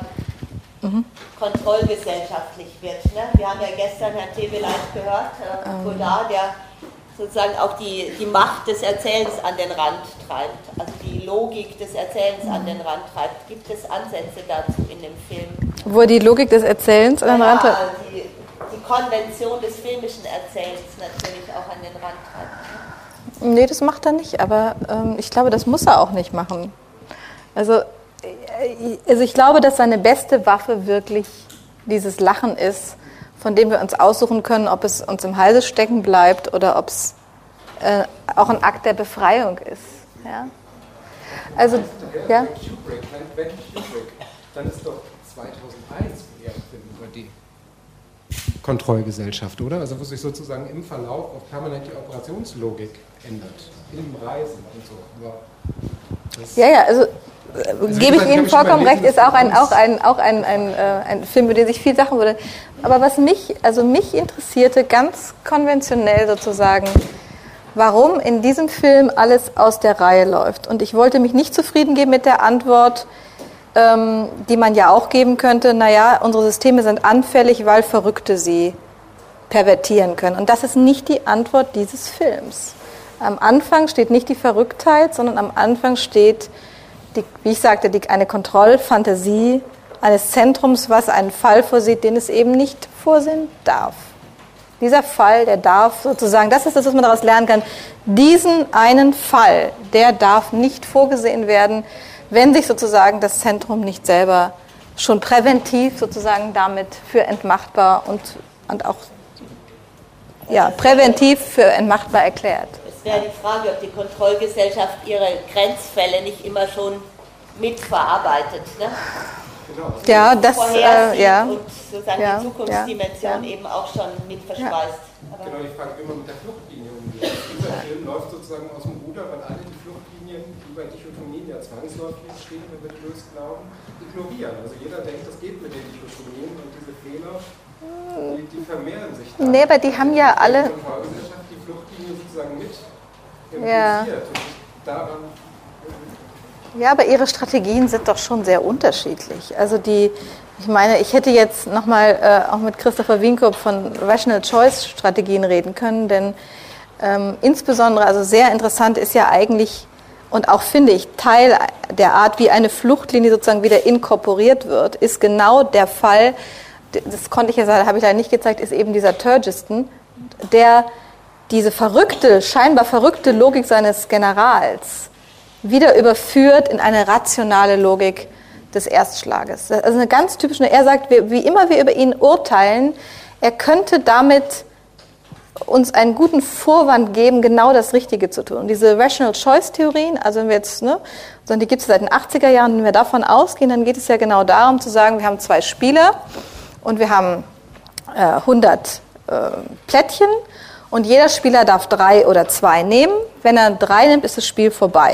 Speaker 1: kontrollgesellschaftlich wird. Ne? Wir haben ja gestern Herrn Teweleit gehört, Godard, der sozusagen auch die Macht des Erzählens an den Rand treibt, also die Logik des Erzählens an den Rand treibt. Gibt es Ansätze dazu in dem Film?
Speaker 2: Wo er die Logik des Erzählens an den Rand treibt?
Speaker 1: Die Konvention des filmischen Erzählens natürlich auch an den Rand treibt.
Speaker 2: Nee, das macht er nicht, aber ich glaube, das muss er auch nicht machen. Also ich glaube, dass seine beste Waffe wirklich dieses Lachen ist, von dem wir uns aussuchen können, ob es uns im Halse stecken bleibt oder ob es auch ein Akt der Befreiung ist. Ja? Also, ja?
Speaker 10: Wenn Kubrick, dann ist doch 2001 eher ein Film über die Kontrollgesellschaft, oder? Also wo sich sozusagen im Verlauf auch permanent die Operationslogik ändert, im Reisen und so. Aber
Speaker 2: ja, also gebe ich Ihnen vollkommen recht, ist auch ein Film, über den sich viel Sachen würde. Aber was mich interessierte, ganz konventionell sozusagen, warum in diesem Film alles aus der Reihe läuft. Und ich wollte mich nicht zufrieden geben mit der Antwort, die man ja auch geben könnte, naja, unsere Systeme sind anfällig, weil Verrückte sie pervertieren können. Und das ist nicht die Antwort dieses Films. Am Anfang steht nicht die Verrücktheit, sondern am Anfang steht, wie ich sagte, eine Kontrollfantasie eines Zentrums, was einen Fall vorsieht, den es eben nicht vorsehen darf. Dieser Fall, der darf sozusagen, das ist das, was man daraus lernen kann, diesen einen Fall, der darf nicht vorgesehen werden, wenn sich sozusagen das Zentrum nicht selber schon präventiv sozusagen damit für entmachtbar und auch präventiv für entmachtbar erklärt.
Speaker 1: Es wäre die Frage, ob die Kontrollgesellschaft ihre Grenzfälle nicht immer schon mitverarbeitet, ne?
Speaker 2: Ja, das
Speaker 1: und sozusagen die Zukunftsdimension eben auch schon mit verspeist.
Speaker 10: Genau, ich frage, wie man mit der Fluchtlinie umgeht. Dieser Film läuft sozusagen aus dem Ruder, weil alle die Fluchtlinien, die bei Dichotomien ja zwangsläufig stehen, wenn wir gelöst glauben, ignorieren. Also jeder denkt, das geht mit den Dichotomien und diese Fehler, die vermehren sich dann.
Speaker 2: Nee, aber die haben ja alle...
Speaker 10: Die Kontrollgesellschaft die Fluchtlinie sozusagen mit impulsiert und daran...
Speaker 2: Ja, aber ihre Strategien sind doch schon sehr unterschiedlich. Also ich meine, ich hätte jetzt nochmal auch mit Christopher Wienkoop von Rational Choice Strategien reden können, denn insbesondere, also sehr interessant ist ja eigentlich, und auch finde ich, Teil der Art, wie eine Fluchtlinie sozusagen wieder inkorporiert wird, ist genau der Fall, das konnte ich ja sagen, habe ich leider nicht gezeigt, ist eben dieser Turgeston, der diese scheinbar verrückte Logik seines Generals wieder überführt in eine rationale Logik des Erstschlages. Also eine ganz typische, er sagt, wie immer wir über ihn urteilen, er könnte damit uns einen guten Vorwand geben, genau das Richtige zu tun. Und diese Rational Choice Theorien, also wenn wir jetzt, die gibt es seit den 80er Jahren, wenn wir davon ausgehen, dann geht es ja genau darum zu sagen, wir haben 2 Spieler und wir haben 100 Plättchen und jeder Spieler darf 3 oder 2 nehmen. Wenn er 3 nimmt, ist das Spiel vorbei.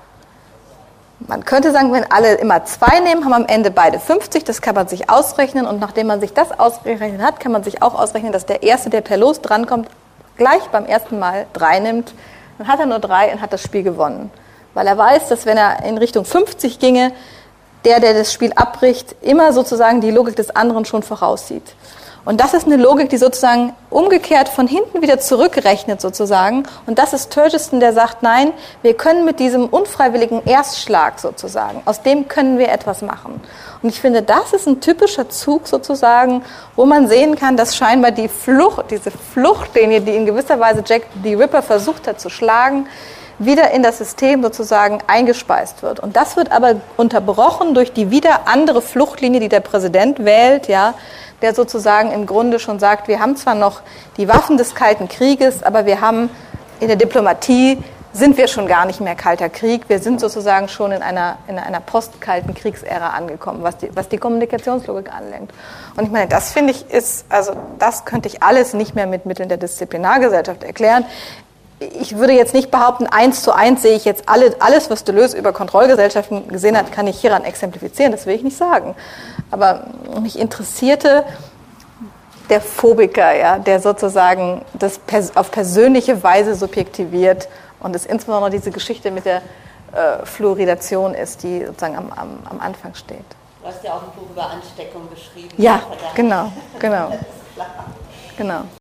Speaker 2: Man könnte sagen, wenn alle immer 2 nehmen, haben am Ende beide 50, das kann man sich ausrechnen und nachdem man sich das ausgerechnet hat, kann man sich auch ausrechnen, dass der Erste, der per Los drankommt, gleich beim ersten Mal 3 nimmt, dann hat er nur 3 und hat das Spiel gewonnen. Weil er weiß, dass wenn er in Richtung 50 ginge, der das Spiel abbricht, immer sozusagen die Logik des anderen schon voraussieht. Und das ist eine Logik, die sozusagen umgekehrt von hinten wieder zurückrechnet sozusagen. Und das ist Turgeston, der sagt, nein, wir können mit diesem unfreiwilligen Erstschlag sozusagen, aus dem können wir etwas machen. Und ich finde, das ist ein typischer Zug sozusagen, wo man sehen kann, dass scheinbar diese Fluchtlinie, die in gewisser Weise Jack the Ripper versucht hat zu schlagen, wieder in das System sozusagen eingespeist wird. Und das wird aber unterbrochen durch die wieder andere Fluchtlinie, die der Präsident wählt, ja, der sozusagen im Grunde schon sagt, wir haben zwar noch die Waffen des Kalten Krieges, aber wir haben in der Diplomatie sind wir schon gar nicht mehr Kalter Krieg, wir sind sozusagen schon in einer post-kalten Kriegsära angekommen, was die Kommunikationslogik anlenkt. Und ich meine, das finde ich das könnte ich alles nicht mehr mit Mitteln der Disziplinargesellschaft erklären. Ich würde jetzt nicht behaupten, 1:1 sehe ich jetzt alles, was Deleuze über Kontrollgesellschaften gesehen hat, kann ich hieran exemplifizieren, das will ich nicht sagen. Aber mich interessierte der Phobiker, ja, der sozusagen das auf persönliche Weise subjektiviert und es insbesondere diese Geschichte mit der Fluoridation ist, die sozusagen am Anfang steht.
Speaker 1: Du hast ja auch ein Buch über Ansteckung geschrieben.
Speaker 2: Ja, genau.